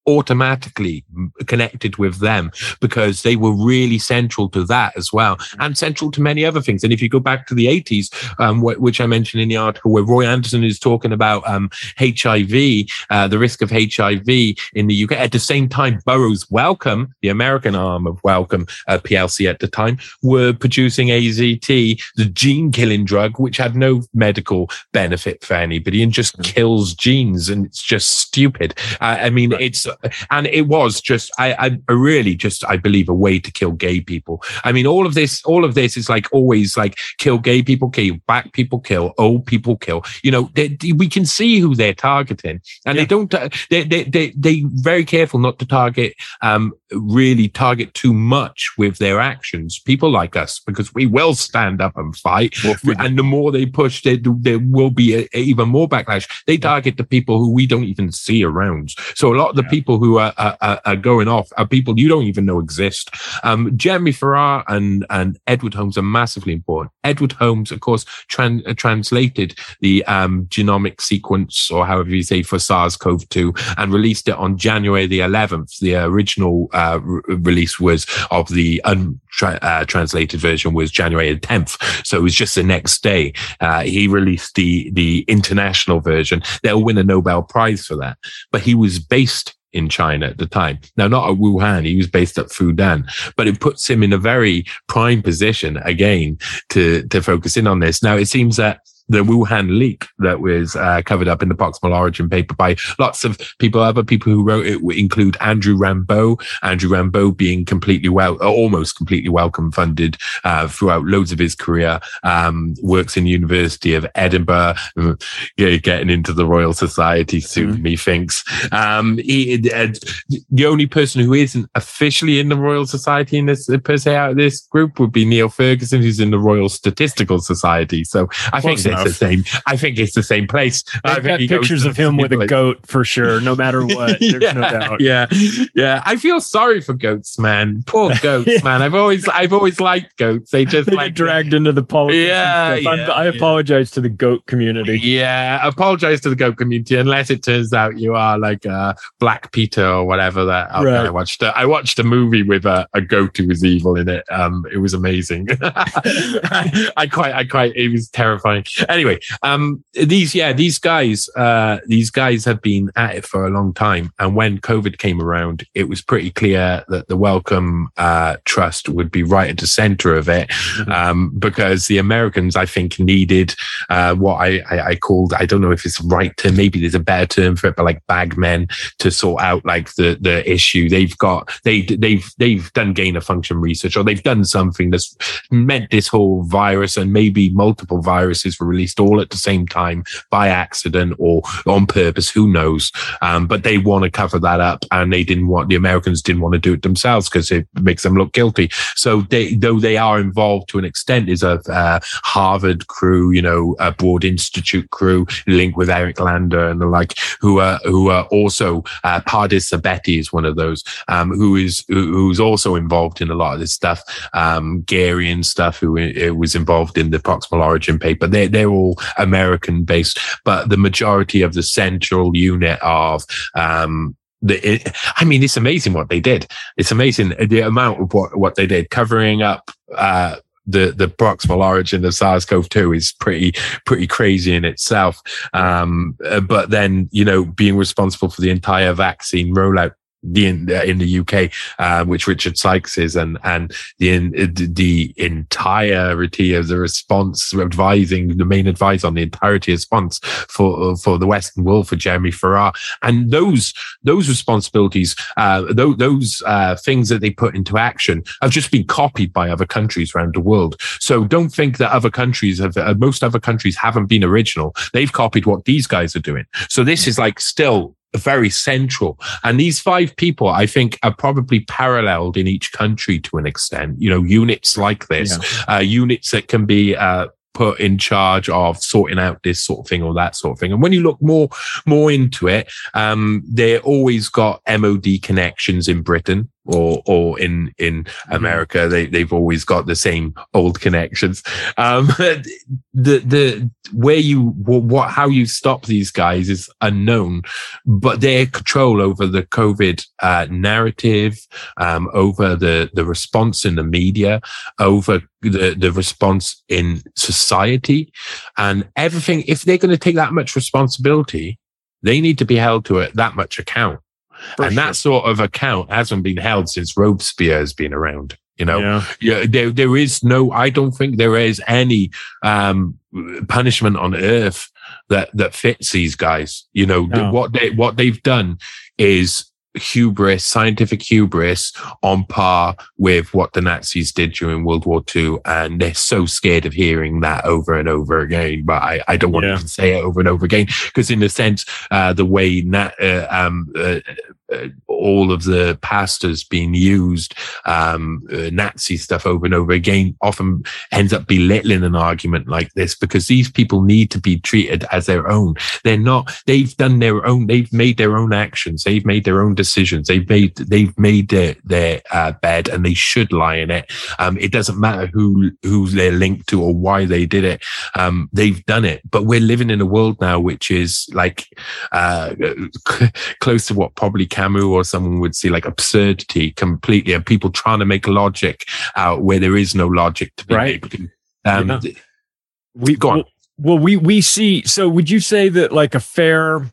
automatically connected with them because they were really central to that as well, and central to many other things. And if you go back to the eighties, um, wh- which I mentioned in the article, where Roy Anderson is talking about um, H I V, uh, the risk of H I V in the U K. At the same time, Burroughs Wellcome, the American arm of Wellcome uh, P L C at the time, were producing A Z T, the gene-killing drug, which had no medical benefit for anybody and just mm-hmm. kills genes, and it's just stupid. Uh, I mean, right. it's and it was just, I, I really just, I believe, a way to kill gay people. I mean, all of this, all of this is like always like kill gay people, kill black people, kill old people, kill. You know, they, we can see who they're targeting, and yeah. they don't. They they they they very careful not to target, um, really target too much with their actions. People like us, because we will stand up and fight, well, and the more they push, there there will be a, a even more backlash. They target the people who we don't even see around. So a lot of the yeah. people who are, are are going off are people you don't even know exist. Um, Jeremy Farrar and and Edward Holmes are massively important. Edward Holmes, of course, tran- uh, translated the um, genomic sequence, or however you say, for SARS-C o V two, and released it on January the eleventh. The original uh, re- release was of the untranslated uh, version was January the tenth. So it was just the next day. Uh, he released the the international version. They'll win a Nobel Prize for that. But he was based in China at the time. Now, not at Wuhan. He was based at Fudan, but it puts him in a very prime position again to, to focus in on this. Now, it seems that the Wuhan leak that was uh, covered up in the Proximal Origin paper by lots of people, other people who wrote it include Andrew Rambeau, Andrew Rambeau being completely well, almost completely welcome funded uh, throughout loads of his career, um, works in the University of Edinburgh, getting into the Royal Society soon, mm-hmm. methinks. Um, he, uh, the only person who isn't officially in the Royal Society in this, per se, out of this group would be Neil Ferguson, who's in the Royal Statistical Society. So I think it's the same. I think it's the same place. I've I think got pictures of him with a goat for sure, no matter what. There's yeah, no doubt. Yeah, yeah. I feel sorry for goats, man. Poor goats, yeah. man. I've always, I've always liked goats. They just they like get dragged into the politics. Yeah, yeah I apologize yeah. to the goat community. Yeah, apologize to the goat community, unless it turns out you are like uh, Black Peter or whatever. That oh, right. I watched. A, I watched a movie with a, a goat who was evil in it. Um, it was amazing. I, I quite, I quite. It was terrifying. Anyway, um, these, yeah, these guys, uh, these guys have been at it for a long time. And when COVID came around, it was pretty clear that the Wellcome, uh, Trust would be right at the center of it. Mm-hmm. Um, because the Americans, I think, needed, uh, what I, I, I called, I don't know if it's the right term, maybe there's a better term for it, but like bagmen to sort out like the, the issue. They've got, they, they've, they've done gain of function research, or they've done something that's meant this whole virus and maybe multiple viruses were released all at the same time by accident or on purpose, who knows? Um, but they want to cover that up, and they didn't want, the Americans didn't want to do it themselves because it makes them look guilty. So they, though they are involved to an extent, is a uh, Harvard crew, you know, a Broad Institute crew linked with Eric Lander and the like, who are, who are also, uh, Pardis Sabeti is one of those, um, who is, who, who's also involved in a lot of this stuff. Um, Gary and stuff, who uh, was involved in the Proximal Origin paper. They're, they're all American based, but the majority of the central unit of, um, the, it, I mean, it's amazing what they did. It's amazing the amount of what, what they did, covering up, uh, the, the proximal origin of SARS-C o V two is pretty, pretty crazy in itself. Um, but then, you know, being responsible for the entire vaccine rollout the in, uh, in the U K, uh, which Richard Sykes is, and and the in, the entirety of the response, advising the main advice on the entirety of response for for the Western world for Jeremy Farrar, and those those responsibilities, uh, those, those uh, things that they put into action have just been copied by other countries around the world. So don't think that other countries have, uh, most other countries haven't been original. They've copied what these guys are doing. So this is like still very central. And these five people, I think, are probably paralleled in each country to an extent. You know, units like this, yeah. uh, units that can be, uh, put in charge of sorting out this sort of thing or that sort of thing. And when you look more, more into it, um, they always got M O D connections in Britain. or or in in America, they they've always got the same old connections. Um, the the where you what how you stop these guys is unknown, but their control over the COVID uh, narrative, um, over the the response in the media, over the the response in society, and everything. If they're going to take that much responsibility, they need to be held to it that much account. For and sure. That sort of account hasn't been held since Robespierre has been around. You know, yeah. yeah, there there is no. I don't think there is any um, punishment on earth that that fits these guys. You know, no. what they what they've done is hubris, scientific hubris, on par with what the Nazis did during World War Two, and they're so scared of hearing that over and over again. But I, I don't want yeah. to say it over and over again, because in a sense, uh, the way na- uh, um, uh, uh, all of the pastors being used um, uh, Nazi stuff over and over again often ends up belittling an argument like this, because these people need to be treated as their own. They're not. They've done their own. They've made their own actions. They've made their own decisions. They've made they've made their their uh, bed, and they should lie in it. Um, it doesn't matter who who they're linked to or why they did it. Um, they've done it. But we're living in a world now which is like uh, close to what probably Camus or someone would see like absurdity completely, and people trying to make logic out where there is no logic to be right. made. Um, yeah. We go on. Well, we we see. So, would you say that like a fair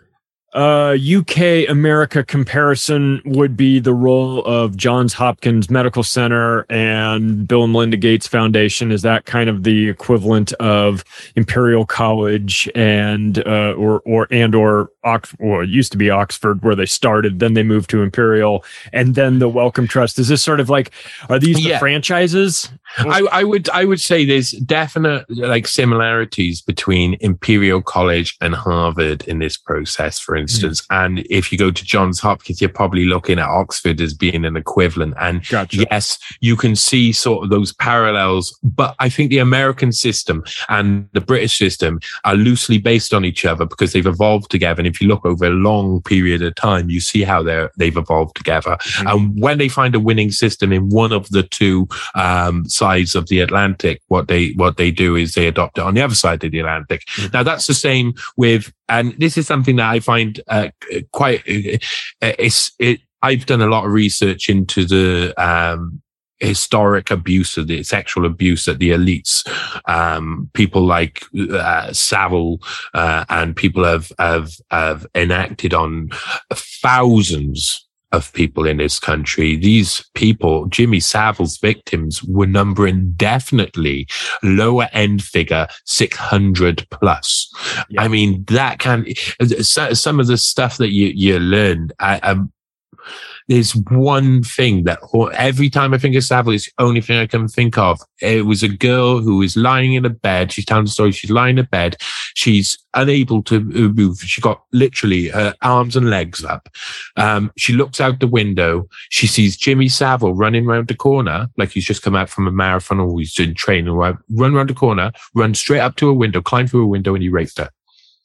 uh, U K America comparison would be the role of Johns Hopkins Medical Center and Bill and Melinda Gates Foundation? Is that kind of the equivalent of Imperial College and uh, or or and or Oxford? Well, it used to be Oxford where they started, then they moved to Imperial, and then the Wellcome Trust. Is this sort of like, are these the yeah. franchises? I, I would I would say there's definite like similarities between Imperial College and Harvard in this process, for instance. Mm. And if you go to Johns Hopkins, you're probably looking at Oxford as being an equivalent. And gotcha. Yes, you can see sort of those parallels, but I think the American system and the British system are loosely based on each other because they've evolved together. And if you look over a long period of time, you see how they're they've evolved together. Mm. And when they find a winning system in one of the two um sides of the Atlantic, what they what they do is they adopt it on the other side of the Atlantic. Mm-hmm. Now that's the same with, and this is something that I find uh, quite. Uh, it's it. I've done a lot of research into the um, historic abuse of the sexual abuse that the elites, um, people like uh, Savile, uh, and people have have have enacted on thousands of people in this country. These people, Jimmy Savile's victims, were numbering definitely lower end figure six hundred plus. Yeah. I mean, that can, some of the stuff that you, you learned, I, um, there's one thing that every time I think of Savile, it's the only thing I can think of. It was a girl who is lying in a bed. She's telling the story. She's lying in a bed. She's unable to move. She got literally her arms and legs up. Um, she looks out the window. She sees Jimmy Savile running around the corner, like he's just come out from a marathon or he's doing training or run around the corner, run straight up to a window, climb through a window, and he raped her.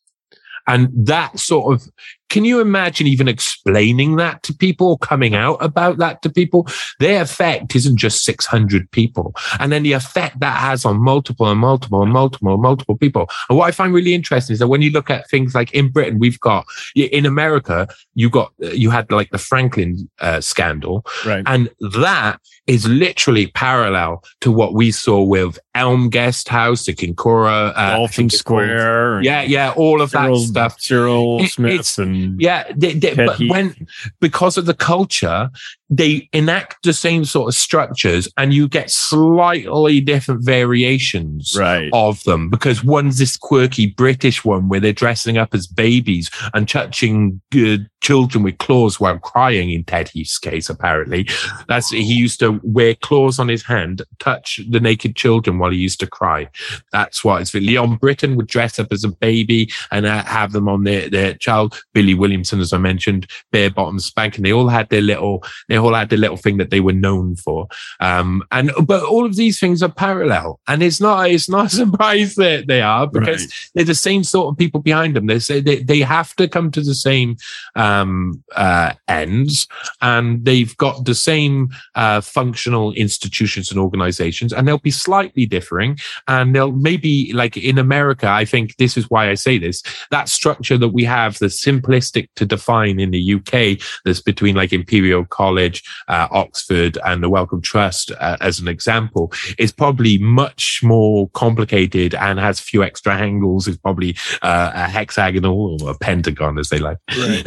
And that sort of, can you imagine even explaining that to people, coming out about that to people? Their effect isn't just six hundred people. And then the effect that has on multiple and multiple and multiple and multiple people. And what I find really interesting is that when you look at things like in Britain, we've got, in America, you got, you had like the Franklin uh, scandal. Right. And that is literally parallel to what we saw with Elm Guest House, the Kincora, uh, Dolphin Square. Yeah, yeah, all of Cyril, that stuff. Cyril it, Smith and yeah, they, they, but Heath. when because of the culture, they enact the same sort of structures, and you get slightly different variations right. of them. Because one's this quirky British one where they're dressing up as babies and touching uh, children with claws while crying. In Ted Heath's case, apparently, that's he used to wear claws on his hand, touch the naked children while he used to cry. That's what it's. Leon Britton would dress up as a baby and uh, have them on their their child. Bill Billy Williamson, as I mentioned, Bare Bottom Spanking. They all had their little, they all had their little thing that they were known for. Um, and, but all of these things are parallel, and it's not, it's not a surprise that they are, because right. they're the same sort of people behind them. They say they, they have to come to the same, um, uh, ends, and they've got the same, uh, functional institutions and organizations, and they'll be slightly differing, and they'll maybe, like in America, I think this is why I say this, that structure that we have, the simplistic to define in the U K, that's between like Imperial College, uh, Oxford, and the Wellcome Trust, uh, as an example, is probably much more complicated and has a few extra angles. It's probably uh, a hexagonal or a pentagon, as they like. Right.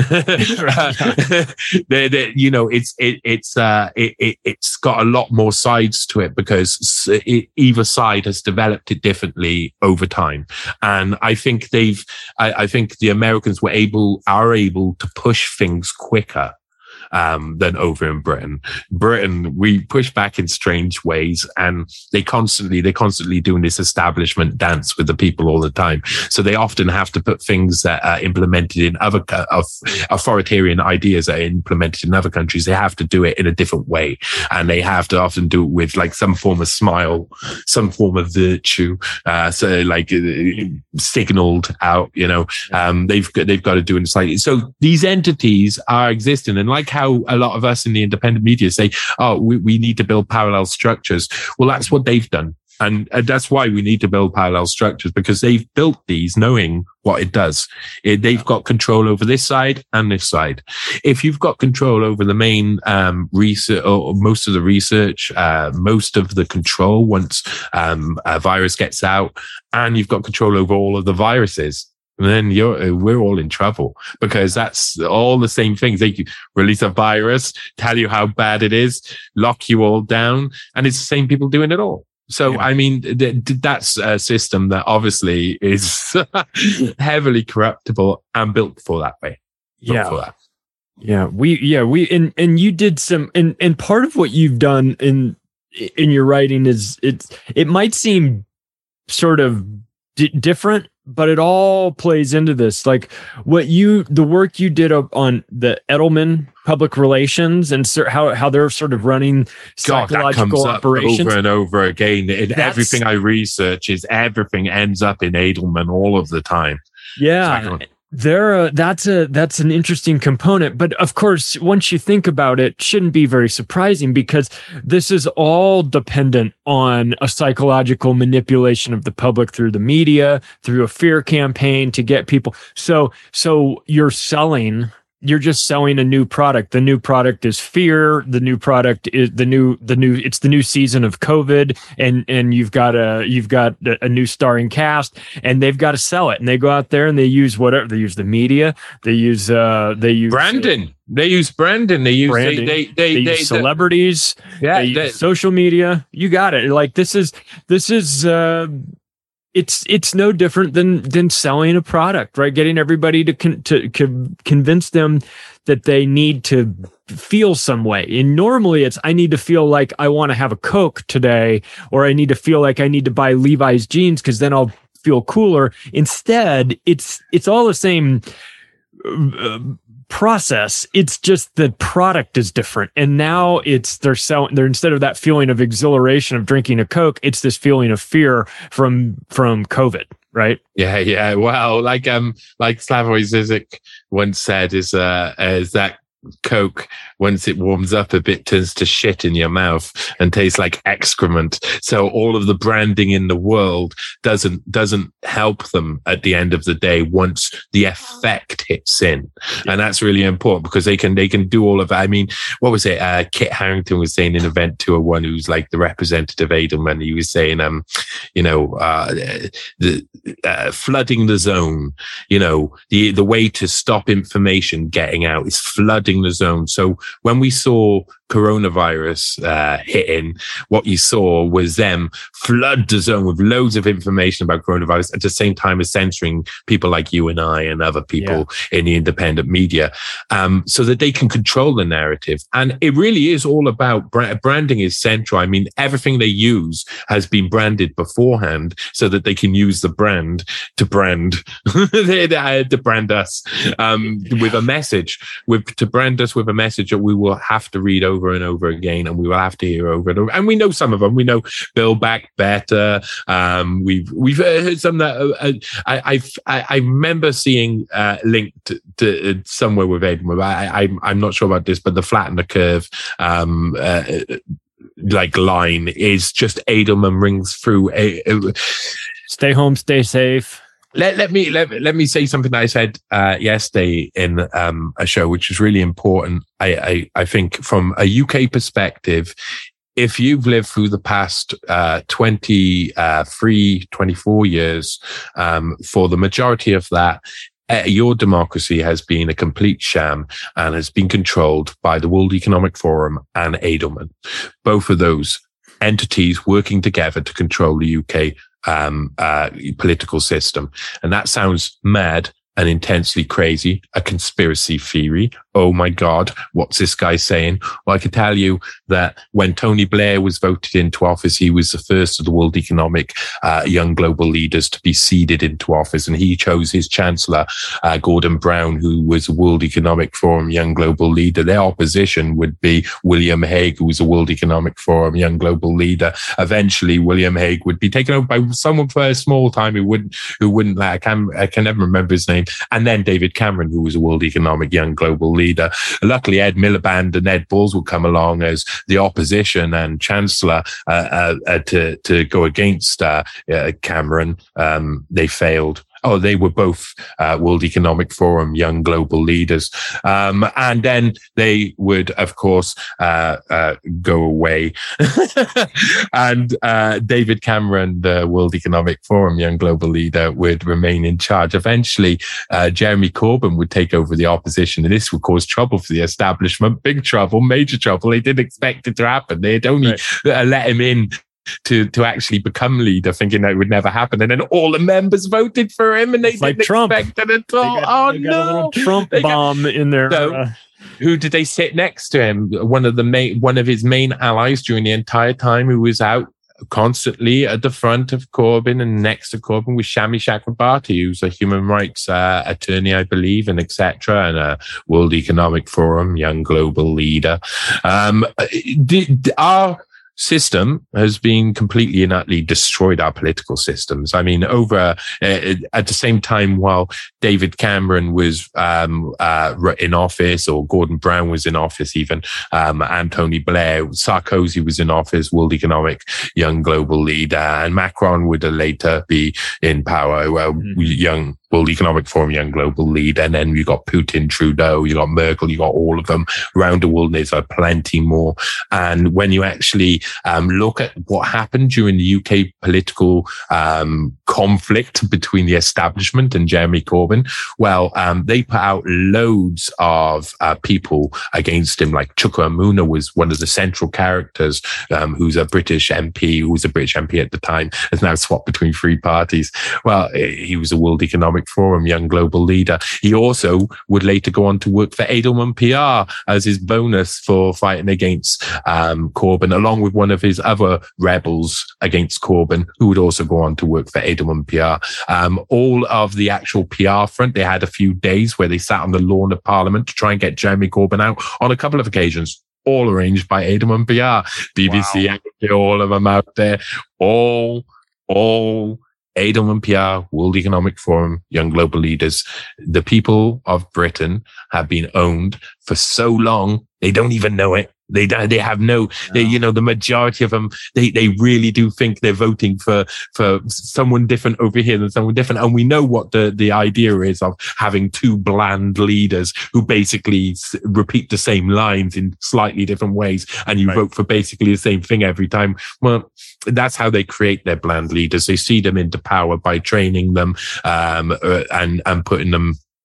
they're, they're, you know, it's it, it's uh, it, it, it's got a lot more sides to it, because it, either side has developed it differently over time. And I think they've, I, I think the Americans were able, are able to push things quicker um, than over in Britain. Britain, we push back in strange ways, and they constantly, they're constantly doing this establishment dance with the people all the time. So they often have to put things that are implemented in other, uh, authoritarian ideas that are implemented in other countries. They have to do it in a different way. And they have to often do it with like some form of smile, some form of virtue, uh, so like uh, signaled out, you know, um, they've, they've got to do it slightly. So these entities are existing, and like how How a lot of us in the independent media say, oh, we, we need to build parallel structures. Well, that's what they've done. And, and that's why we need to build parallel structures, because they've built these knowing what it does. It, they've got control over this side and this side. If you've got control over the main um, research, or most of the research, uh, most of the control once um, a virus gets out, and you've got control over all of the viruses, then you're, we're all in trouble, because that's all the same things. They release a virus, tell you how bad it is, lock you all down, and it's the same people doing it all. So, yeah. I mean, th- that's a system that obviously is heavily corruptible and built for that way. Built yeah. For that. Yeah. We, yeah, we, and, and you did some, and, and part of what you've done in, in your writing is it's, it might seem sort of d- different, but it all plays into this. Like what you, the work you did up on the Edelman public relations and so how, how they're sort of running God, psychological that comes operations up over and over again. In everything I research is everything ends up in Edelman all of the time. Yeah. Psycholo- There, uh, that's a that's an interesting component, but of course, once you think about it, it shouldn't be very surprising, because this is all dependent on a psychological manipulation of the public through the media, through a fear campaign to get people. So, so you're selling. You're just selling a new product. The new product is fear. The new product is the new, the new, it's the new season of COVID, and, and you've got a, you've got a new starring cast, and they've got to sell it. And they go out there and they use whatever, they use the media. They use, uh, they use Brandon. Uh, they use Brandon. They use, branding. they, they, they, they, they use they celebrities. Yeah. They They, use social media. You got it. Like this is, this is, uh, It's it's no different than than selling a product, right? Getting everybody to con, to con, convince them that they need to feel some way. And normally it's, I need to feel like I want to have a Coke today, or I need to feel like I need to buy Levi's jeans because then I'll feel cooler. Instead, it's it's all the same uh, process. It's just the product is different, and now it's they're selling. They're instead of that feeling of exhilaration of drinking a Coke, it's this feeling of fear from from COVID, right? Yeah, yeah. Well, like um, like Slavoj Žižek once said, is uh, is that Coke, once it warms up a bit, turns to shit in your mouth and tastes like excrement. So all of the branding in the world doesn't doesn't help them at the end of the day once the effect hits in. And that's really important, because they can they can do all of it. I mean, what was it? Uh, Kit Harington was saying in Event two oh one, who's like the representative Edelman, he was saying, um, you know, uh, the uh, flooding the zone. You know, the the way to stop information getting out is flooding the zone. So when we saw coronavirus uh, hitting, what you saw was them flood the zone with loads of information about coronavirus at the same time as censoring people like you and I and other people yeah. in the independent media, um, so that they can control the narrative. And it really is all about bra- branding is central. I mean, everything they use has been branded beforehand so that they can use the brand to brand, to brand us um, with a message, with to brand us with a message that we will have to read over and over again, and we will have to hear over and over. And we know some of them. We know Build Back Better. Um, we've we've heard some that uh, I, I I remember seeing uh, linked to, to uh, somewhere with Edelman. I, I I'm not sure about this, but the Flatten the Curve um, uh, like line is just Edelman rings through. A, a, stay home, stay safe. Let let me let let me say something that I said uh, yesterday in um, a show, which is really important. I, I I think from a U K perspective, if you've lived through the past uh, twenty-three, twenty-four years, um, for the majority of that, uh, your democracy has been a complete sham and has been controlled by the World Economic Forum and Edelman, both of those entities working together to control the U K um, uh, political system. And that sounds mad and intensely crazy, a conspiracy theory. Oh my God, what's this guy saying? Well, I can tell you that when Tony Blair was voted into office, he was the first of the World Economic uh, young global leaders to be seeded into office. And he chose his chancellor, uh, Gordon Brown, who was a World Economic Forum young global leader. Their opposition would be William Hague, who was a World Economic Forum young global leader. Eventually, William Hague would be taken over by someone for a small time who wouldn't, who wouldn't, I can, I can never remember his name. And then David Cameron, who was a World Economic young global leader. Luckily, Ed Miliband and Ed Balls would come along as the opposition and chancellor uh, uh, uh, to to go against uh, uh, Cameron. Um, they failed. Oh, they were both uh, World Economic Forum young global leaders. Um, and then they would, of course, uh, uh, go away. and uh, David Cameron, the World Economic Forum young global leader, would remain in charge. Eventually, uh, Jeremy Corbyn would take over the opposition, and this would cause trouble for the establishment. Big trouble, major trouble. They didn't expect it to happen. They had only right. let him in to to actually become leader, thinking that it would never happen, and then all the members voted for him, and they it's didn't like Trump. expect it at all. They got, oh they no, got a little Trump they bomb got, in there. So, uh, who did they sit next to him? One of the main, one of his main allies during the entire time, who was out constantly at the front of Corbyn and next to Corbyn, was Shami Chakrabarti, who's a human rights uh, attorney, I believe, and et cetera, and a World Economic Forum young global leader. Um, did, our system has been completely and utterly destroyed, our political systems. I mean, over uh, at the same time, while David Cameron was um, uh, in office, or Gordon Brown was in office even, um, and Tony Blair, Sarkozy was in office, World Economic young global leader, and Macron would later be in power, uh, mm-hmm. young World Economic Forum young global leader. And then you got Putin, Trudeau, you got Merkel, you got all of them around the world. And there's uh, plenty more. And when you actually um, look at what happened during the U K political um, conflict between the establishment and Jeremy Corbyn, well, um, they put out loads of uh, people against him. Like Chuka Umunna was one of the central characters, um, who's a British M P, who was a British M P at the time, has now swapped between three parties. Well, he was a World Economic Forum young global leader. He also would later go on to work for Edelman P R as his bonus for fighting against um, Corbyn, along with one of his other rebels against Corbyn, who would also go on to work for Edelman P R. Um, all of the actual P R front, they had a few days where they sat on the lawn of Parliament to try and get Jeremy Corbyn out on a couple of occasions, all arranged by Edelman P R. B B C, wow. All of them out there, all, all Edelman P R, World Economic Forum, young global leaders. The people of Britain have been owned for so long, they don't even know it. They they have no, they, you know, the majority of them, they, they really do think they're voting for, for someone different over here than someone different. And we know what the, the idea is of having two bland leaders who basically repeat the same lines in slightly different ways. And you right. vote for basically the same thing every time. Well, that's how they create their bland leaders. They see them into power by training them, um, uh, and, and putting them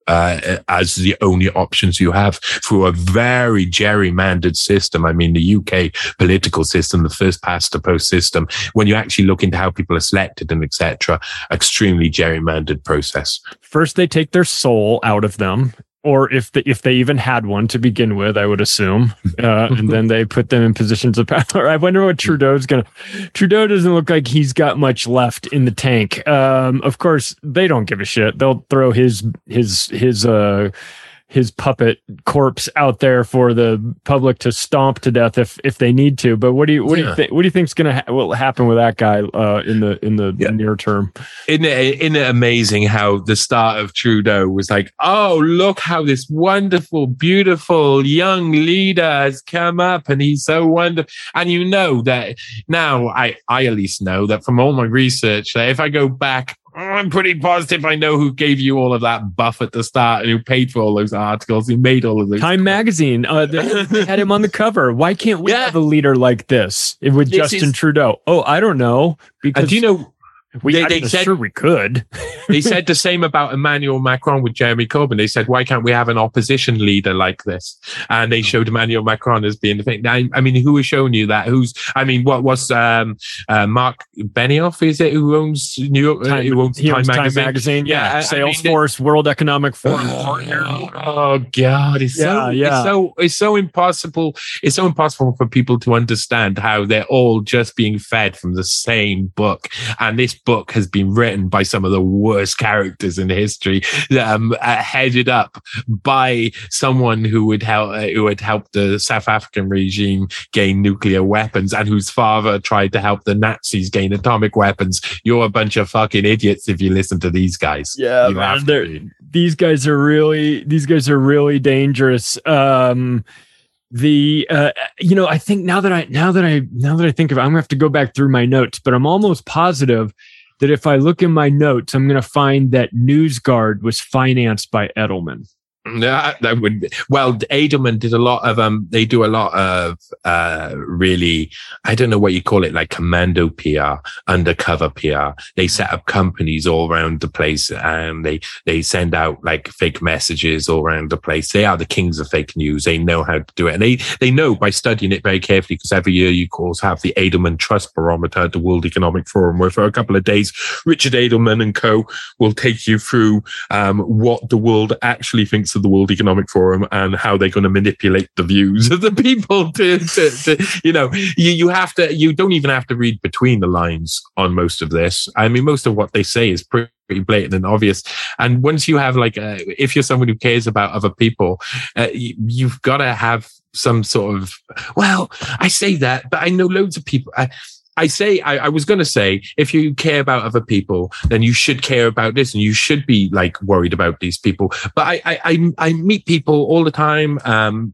uh, as the only options you have through a very gerrymandered system. I mean, the U K political system, the first past the post system, when you actually look into how people are selected and et cetera, extremely gerrymandered process. First, they take their soul out of them, or if the, if they even had one to begin with, I would assume, uh, and then they put them in positions of power. I wonder what Trudeau's gonna. Trudeau doesn't look like he's got much left in the tank. Um, of course, they don't give a shit. They'll throw his his his uh his puppet corpse out there for the public to stomp to death if if they need to. But what do you what yeah. do you think? What do you think's gonna ha- will happen with that guy uh, in the in the yeah. near term? Isn't it, isn't it amazing how the start of Trudeau was like, oh, look how this wonderful, beautiful young leader has come up, and he's so wonderful. And you know that now, I I at least know that from all my research that if I go back, I'm pretty positive I know who gave you all of that buff at the start and who paid for all those articles, who made all of those. Time magazine, uh, they, they had him on the cover. Why can't we yeah. have a leader like this with this Justin is, Trudeau? Oh, I don't know. Because uh, do you know? We, they, they said, sure we could. They said the same about Emmanuel Macron with Jeremy Corbyn. They said, why can't we have an opposition leader like this? And they showed Emmanuel Macron as being the thing. I, I mean, who has shown you that? Who's, I mean, what was um, uh, Mark Benioff, is it, who owns New York? Time, uh, who owns he Time, owns Magazine? Time Magazine? Yeah. yeah. Salesforce, I mean, World Economic Forum partner. Oh, God. It's, yeah, so, yeah. it's so it's so impossible. It's so impossible for people to understand how they're all just being fed from the same book. And this book has been written by some of the worst characters in history, um, uh, headed up by someone who would help, uh, who had helped the South African regime gain nuclear weapons, and whose father tried to help the Nazis gain atomic weapons. You're a bunch of fucking idiots if you listen to these guys. Yeah, man, these guys are really, these guys are really dangerous. Um, the uh, you know, I think now that I now that I now that I think of it, I'm gonna have to go back through my notes, but I'm almost positive that if I look in my notes, I'm going to find that NewsGuard was financed by Edelman. Yeah, that would be. Well, Edelman did a lot of um. They do a lot of uh. Really, I don't know what you call it, like commando P R, undercover P R. They set up companies all around the place, and they they send out like fake messages all around the place. They are the kings of fake news. They know how to do it, and they they know by studying it very carefully. Because every year, you of course have the Edelman Trust Barometer at the World Economic Forum, where for a couple of days, Richard Edelman and co will take you through um what the world actually thinks of the World Economic Forum and how they're going to manipulate the views of the people to, to, to you know, you, you have to, you don't even have to read between the lines on most of this. I mean, most of what they say is pretty blatant and obvious. And once you have like, a, if you're someone who cares about other people, uh, you, you've got to have some sort of, well, I say that, but I know loads of people. I, I say, I, I was going to say, if you care about other people, then you should care about this, and you should be like worried about these people. But I, I, I, I meet people all the time, um,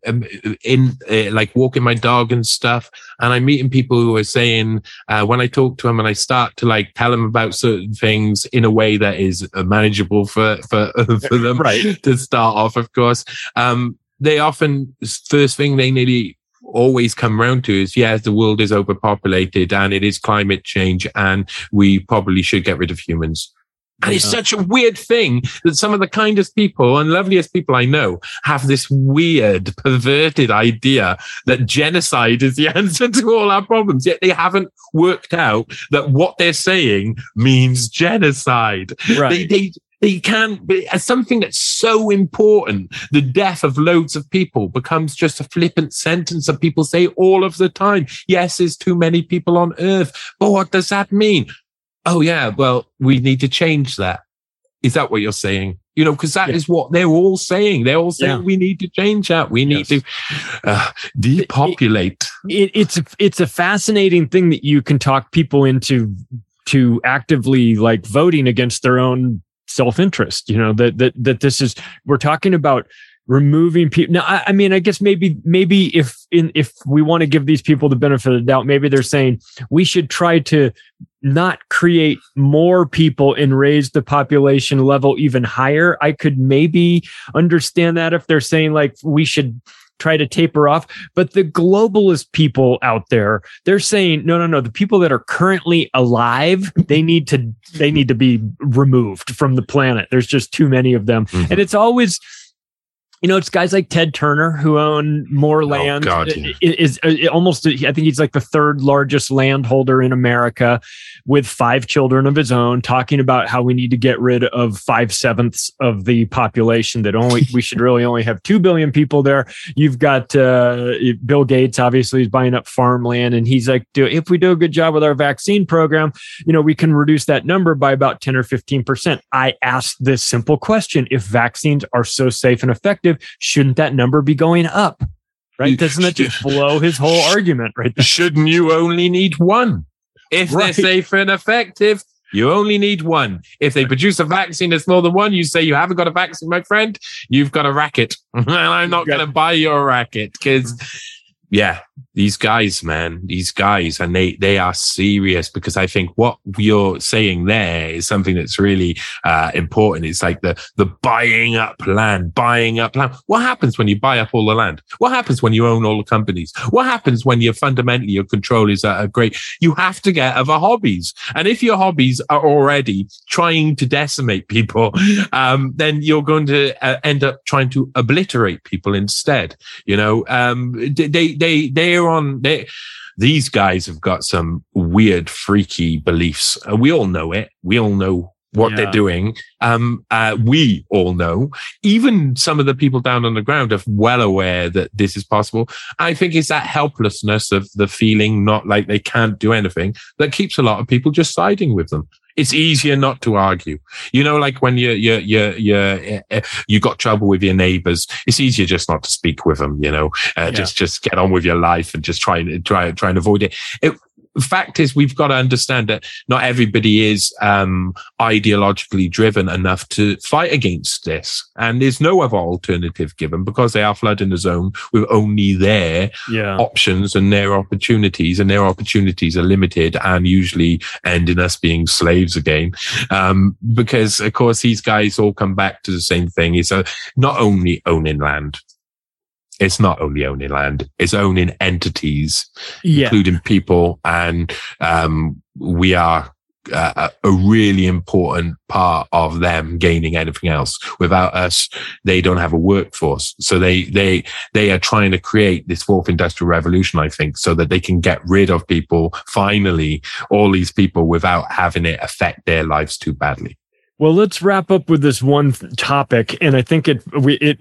in uh, like walking my dog and stuff. And I'm meeting people who are saying, uh, when I talk to them and I start to like tell them about certain things in a way that is manageable for, for, for them right. to start off, of course, um, they often, first thing they nearly always come round to is, yes, the world is overpopulated and it is climate change and we probably should get rid of humans. And it's such a weird thing that some of the kindest people and loveliest people I know have this weird, perverted idea that genocide is the answer to all our problems. Yet they haven't worked out that what they're saying means genocide. Right. They, they, They can't be as something that's so important. The death of loads of people becomes just a flippant sentence that people say all of the time. Yes, there's too many people on Earth. But what does that mean? Oh, yeah, well, we need to change that. Is that what you're saying? You know, because that yeah. is what they're all saying. They're all saying yeah. we need to change that. We need yes. to uh, depopulate. It, it, it's, a, it's a fascinating thing that you can talk people into to actively like voting against their own self-interest, you know, that, that, that this is, we're talking about removing people. Now, I, I mean, I guess maybe, maybe if in, if we want to give these people the benefit of the doubt, maybe they're saying we should try to not create more people and raise the population level even higher. I could maybe understand that if they're saying like, we should try to taper off. But the globalist people out there, they're saying, no, no, no. The people that are currently alive, they need to, they need to be removed from the planet. There's just too many of them. Mm-hmm. And it's always, you know, it's guys like Ted Turner who own more land. Oh, God, yeah. Is, is, is almost, I think he's like the third largest landholder in America with five children of his own, talking about how we need to get rid of five sevenths of the population, that only we should really only have two billion people there. You've got uh, Bill Gates, obviously, is buying up farmland. And he's like, if we do a good job with our vaccine program, you know, we can reduce that number by about ten or fifteen percent. I asked this simple question. If vaccines are so safe and effective, shouldn't that number be going up? Right? Doesn't that just blow his whole argument right there? Shouldn't you only need one? If right. they're safe and effective, you only need one. If they produce a vaccine that's more than one, you say you haven't got a vaccine, my friend, you've got a racket. And I'm not going to buy your racket because, yeah, these guys, man, these guys, and they, they are serious, because I think what you're saying there is something that's really uh, important. It's like the, the buying up land, buying up land. What happens when you buy up all the land? What happens when you own all the companies? What happens when you're fundamentally, your control is uh, great? You have to get other hobbies. And if your hobbies are already trying to decimate people, um, then you're going to uh, end up trying to obliterate people instead. You know, um, they, they, they on they, these guys have got some weird, freaky beliefs. Uh, we all know it. We all know what yeah. they're doing. Um, uh, we all know. Even some of the people down on the ground are well aware that this is possible. I think it's that helplessness of the feeling not like they can't do anything that keeps a lot of people just siding with them. It's easier not to argue. You know, like when you you you you you got trouble with your neighbors, it's easier just not to speak with them. You know, uh, yeah. just just get on with your life and just try and try try and avoid it. it fact is, we've got to understand that not everybody is um ideologically driven enough to fight against this, and there's no other alternative given, because they are flooding the zone with only their yeah. options and their opportunities, and their opportunities are limited and usually end in us being slaves again. Um, because of course these guys all come back to the same thing: is uh, not only owning land. It's not only owning land, it's owning entities, yeah. including people. And um, we are uh, a really important part of them gaining anything else. Without us, they don't have a workforce. So they, they, they are trying to create this fourth industrial revolution, I think, so that they can get rid of people, finally, all these people, without having it affect their lives too badly. Well, let's wrap up with this one topic. And I think it, we, it,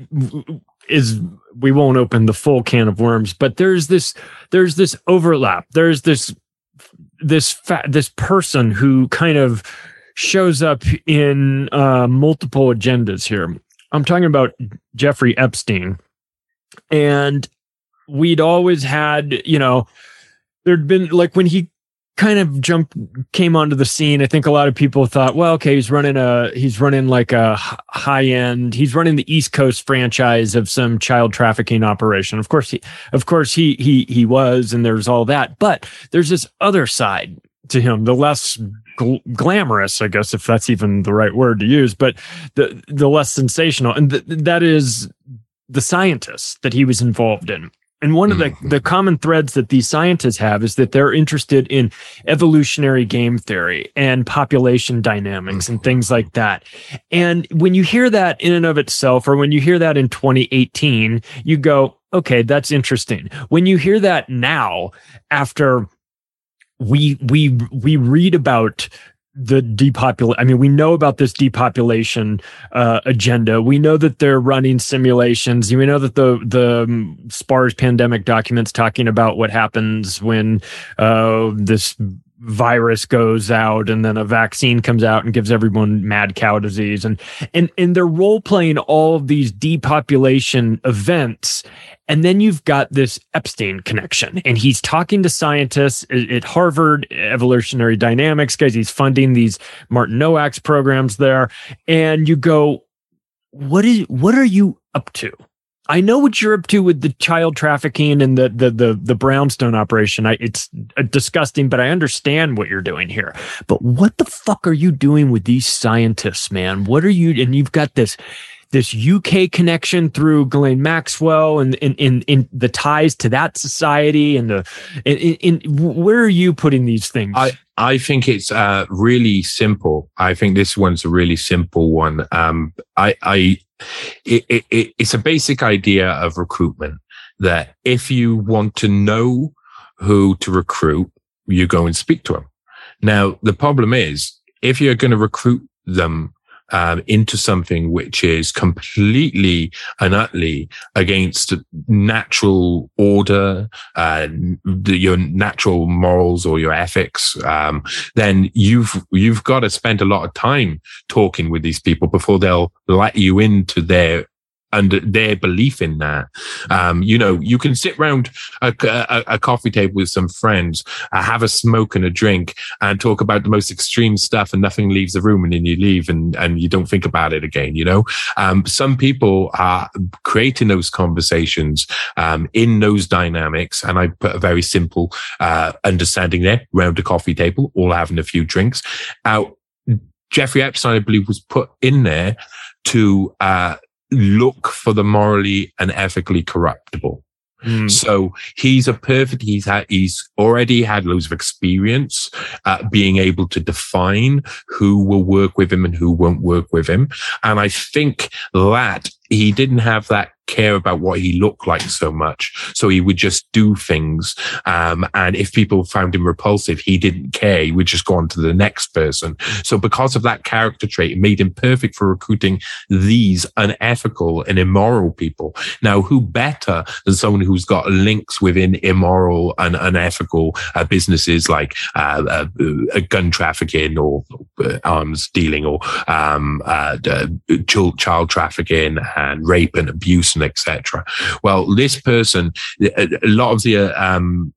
is we won't open the full can of worms, but there's this there's this overlap. There's this this fa- this person who kind of shows up in uh, multiple agendas here. I'm talking about Jeffrey Epstein, and we'd always had, you know, there'd been like when he kind of jumped came onto the scene, I think a lot of people thought, well, okay, he's running a he's running like a high end he's running the East Coast franchise of some child trafficking operation. Of course he of course he he he was, and there's all that, but there's this other side to him, the less gl- glamorous, I guess, if that's even the right word to use, but the the less sensational, and th- that is the scientists that he was involved in. And one of the, the common threads that these scientists have is that they're interested in evolutionary game theory and population dynamics and things like that. And when you hear that in and of itself, or when you hear that in twenty eighteen, you go, okay, that's interesting. When you hear that now, after we we we read about the depopulation, I mean, we know about this depopulation uh, agenda. We know that they're running simulations. We know that the the um, SPARS pandemic documents talking about what happens when uh, this virus goes out and then a vaccine comes out and gives everyone mad cow disease, and and and they're role playing all of these depopulation events. And then you've got this Epstein connection, and he's talking to scientists at Harvard, evolutionary dynamics guys. He's funding these Martin Nowak's programs there. And you go, what is, what are you up to? I know what you're up to with the child trafficking and the, the, the, the brownstone operation. I, it's disgusting, but I understand what you're doing here. But what the fuck are you doing with these scientists, man? What are you, and you've got this, this U K connection through Ghislaine Maxwell and in, in, in the ties to that society and the, in, in, where are you putting these things? I, I think it's uh, really simple. I think this one's a really simple one. Um, I, I, it, it, it, it's a basic idea of recruitment that if you want to know who to recruit, you go and speak to them. Now, the problem is if you're going to recruit them Um, into something which is completely and utterly against natural order, uh, the, your natural morals or your ethics, um, then you've you've got to spend a lot of time talking with these people before they'll let you into their under their belief in that. Um, you know, you can sit around a, a, a coffee table with some friends, uh, have a smoke and a drink and talk about the most extreme stuff and nothing leaves the room and then you leave and, and you don't think about it again, you know? Um, some people are creating those conversations, um, in those dynamics. And I put a very simple, uh, understanding there around a coffee table, all having a few drinks. Uh, Jeffrey Epstein, I believe, was put in there to, uh, look for the morally and ethically corruptible. Mm. So he's a perfect, he's had, he's already had loads of experience, uh, being able to define who will work with him and who won't work with him. And I think that he didn't have that care about what he looked like so much. So he would just do things. Um, and if people found him repulsive, he didn't care. He would just go on to the next person. So because of that character trait, it made him perfect for recruiting these unethical and immoral people. Now, who better than someone who's got links within immoral and unethical uh, businesses like uh, uh, uh, gun trafficking or uh, arms dealing or um, uh, uh, child, child trafficking and rape and abuse and et cetera. Well, this person, a lot of the uh, um,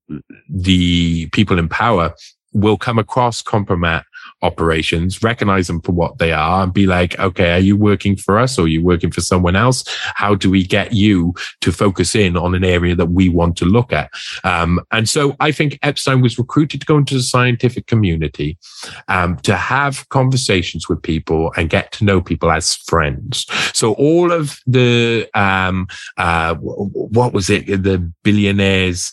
the people in power will come across compromat operations, recognize them for what they are and be like, okay, are you working for us or are you working for someone else? How do we get you to focus in on an area that we want to look at? Um, and so I think Epstein was recruited to go into the scientific community, um, to have conversations with people and get to know people as friends. So all of the, um, uh, what was it? The billionaires,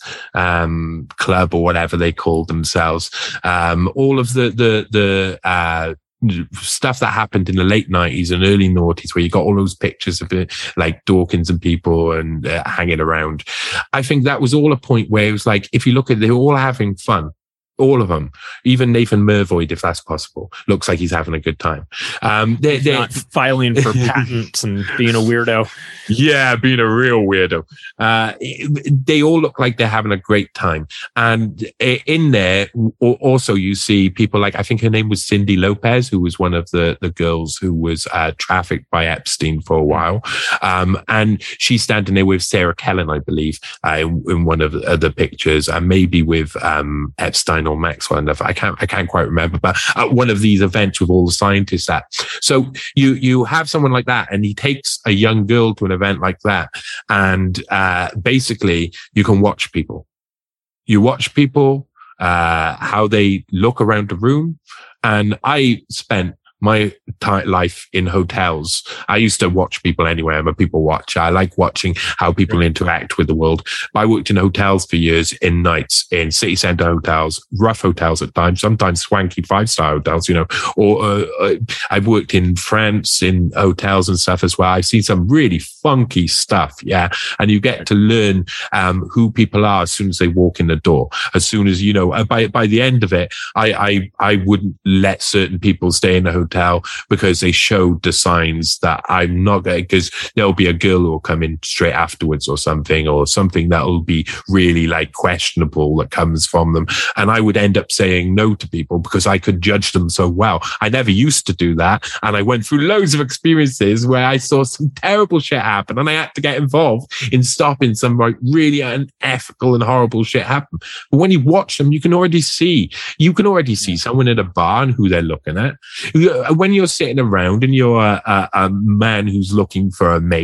um, club or whatever they called themselves. Um, all of the, the, the, uh, stuff that happened in the late nineties and early noughties where you got all those pictures of it, like Dawkins and people and uh, hanging around. I think that was all a point where it was like, if you look at it, they're all having fun. All of them, even Nathan Mervoid, if that's possible, looks like he's having a good time. Um, they're, they're not filing for patents and being a weirdo. Yeah, being a real weirdo. Uh, they all look like they're having a great time. And in there, also you see people like, I think her name was Cindy Lopez, who was one of the, the girls who was uh, trafficked by Epstein for a while. Um, and she's standing there with Sarah Kellen, I believe, uh, in, in one of the, the pictures, and maybe with um, Epstein or Maxwell. And I can't, I can't quite remember, but at one of these events with all the scientists at. So you, you have someone like that, and he takes a young girl to an event like that. And, uh, basically you can watch people, you watch people, uh, how they look around the room. And I spent my t- life in hotels. I used to watch people anyway. I'm a people watcher. I like watching how people interact with the world. I worked in hotels for years, in nights, in city centre hotels, rough hotels at times, sometimes swanky five-star hotels, you know, or uh, uh, I've worked in France in hotels and stuff as well. I've seen some really funky stuff, yeah. And you get to learn um, who people are as soon as they walk in the door. As soon as, you know, by by the end of it, I I, I wouldn't let certain people stay in the hotel because they showed the signs that I'm not going, because there'll be a girl who will come in straight afterwards or something, or something that will be really like questionable that comes from them. And I would end up saying no to people because I could judge them so well. I never used to do that. And I went through loads of experiences where I saw some terrible shit happen and I had to get involved in stopping some like really unethical and horrible shit happen. But when you watch them, you can already see, you can already see someone at a bar and who they're looking at. When you're sitting around and you're a, a, a man who's looking for a mate,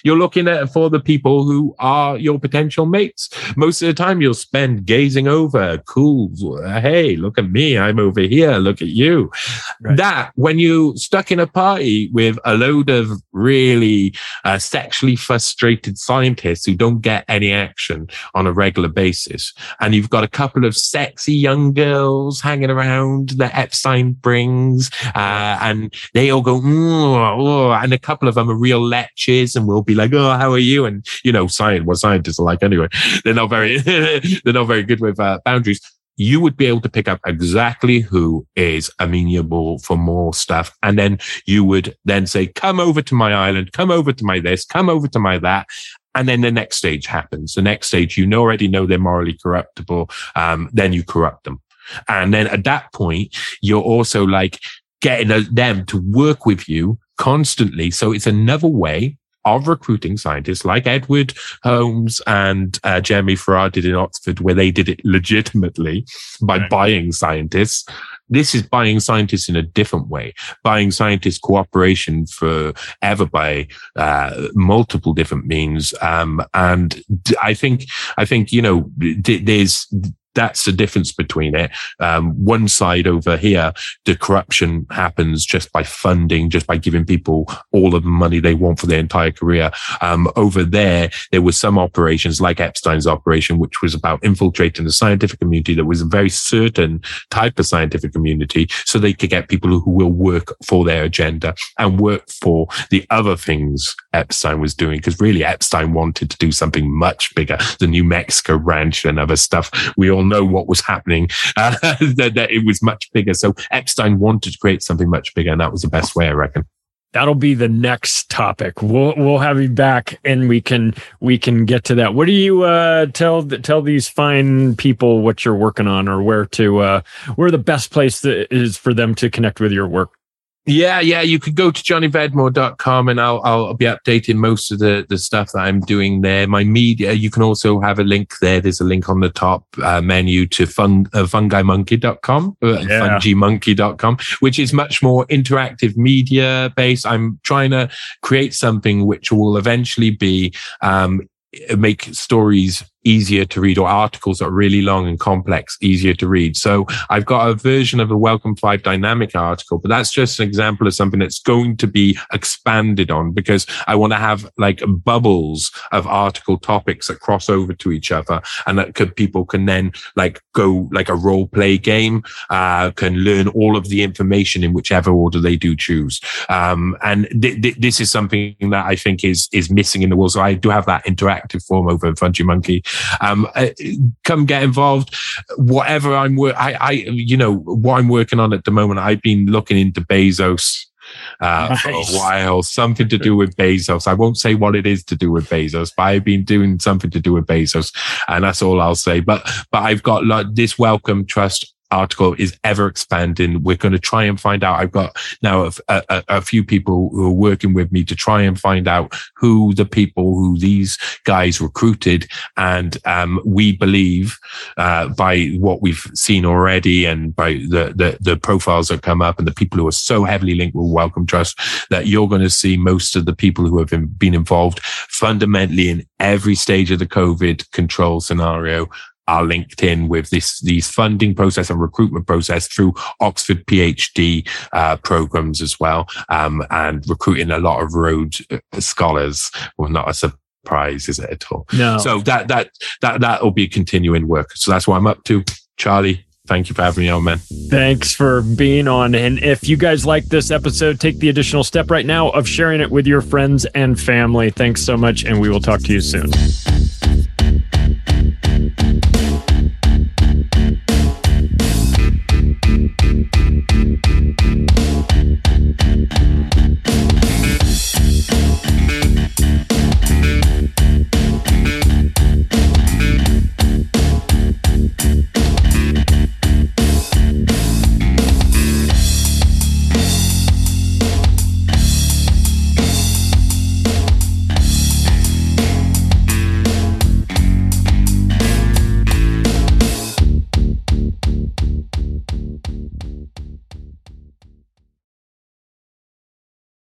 you're looking at for the people who are your potential mates. Most of the time you'll spend gazing over, cool, hey, look at me, I'm over here, look at you. Right. That, when you're stuck in a party with a load of really uh, sexually frustrated scientists who don't get any action on a regular basis, and you've got a couple of sexy young girls hanging around that Epstein brings, uh, and they all go, mm, oh, and a couple of them are real lechers and will be like, oh, how are you? And, you know, science, what scientists are like anyway. They're not very, they're not very good with uh, boundaries. You would be able to pick up exactly who is amenable for more stuff. And then you would then say, come over to my island, come over to my this, come over to my that. And then the next stage happens. The next stage, you already know they're morally corruptible. Um, then you corrupt them. And then at that point, you're also like getting them to work with you constantly. So it's another way of recruiting scientists like Edward Holmes and uh, Jeremy Farrar did in Oxford, where they did it legitimately by right. buying scientists. This is buying scientists in a different way, buying scientists cooperation forever by uh, multiple different means. Um, and I think, I think, you know, there's, that's the difference between it. Um, one side over here, the corruption happens just by funding, just by giving people all of the money they want for their entire career. Um, over there, there were some operations like Epstein's operation, which was about infiltrating the scientific community that was a very certain type of scientific community, so they could get people who will work for their agenda and work for the other things Epstein was doing. Because really, Epstein wanted to do something much bigger, the New Mexico ranch and other stuff. We all know what was happening, uh, that, that it was much bigger. So Epstein wanted to create something much bigger, and that was the best way, I reckon. That'll be the next topic. We'll we'll have you back, and we can we can get to that. What do you uh, tell tell these fine people what you're working on, or where to uh, where the best place that is for them to connect with your work? Yeah, yeah, you could go to johnny vedmore dot com, and I'll I'll be updating most of the, the stuff that I'm doing there. My media, you can also have a link there. There's a link on the top uh, menu to fun, uh, fungi monkey dot com, uh, yeah. fungi monkey dot com, which is much more interactive media based. I'm trying to create something which will eventually be um, make stories easier to read, or articles that are really long and complex easier to read. So I've got a version of a Welcome Five dynamic article, but that's just an example of something that's going to be expanded on, because I want to have like bubbles of article topics that cross over to each other, and that could, people can then like go like a role play game, uh, can learn all of the information in whichever order they do choose. Um, and th- th- this is something that I think is, is missing in the world. So I do have that interactive form over in Fungi Monkey. Um, come get involved. Whatever I'm, wor- I, I, you know, what I'm working on at the moment, I've been looking into Bezos uh, nice. for a while, something to do with Bezos. I won't say what it is to do with Bezos, but I've been doing something to do with Bezos, and that's all I'll say. But, but I've got like this Wellcome Trust article is ever expanding. We're going to try and find out. I've got now a, a, a few people who are working with me to try and find out who the people who these guys recruited. And um, we believe uh, by what we've seen already, and by the, the, the profiles that come up, and the people who are so heavily linked with Wellcome Trust, that you're going to see most of the people who have been, been involved fundamentally in every stage of the COVID control scenario are linked in with this, these funding process and recruitment process through Oxford PhD uh, programs as well, um, and recruiting a lot of Rhodes scholars. Well, not a surprise, is it at all? No. So that that that that will be continuing work. So that's what I'm up to, Charlie. Thank you for having me on, man. Thanks for being on. And if you guys like this episode, take the additional step right now of sharing it with your friends and family. Thanks so much, and we will talk to you soon.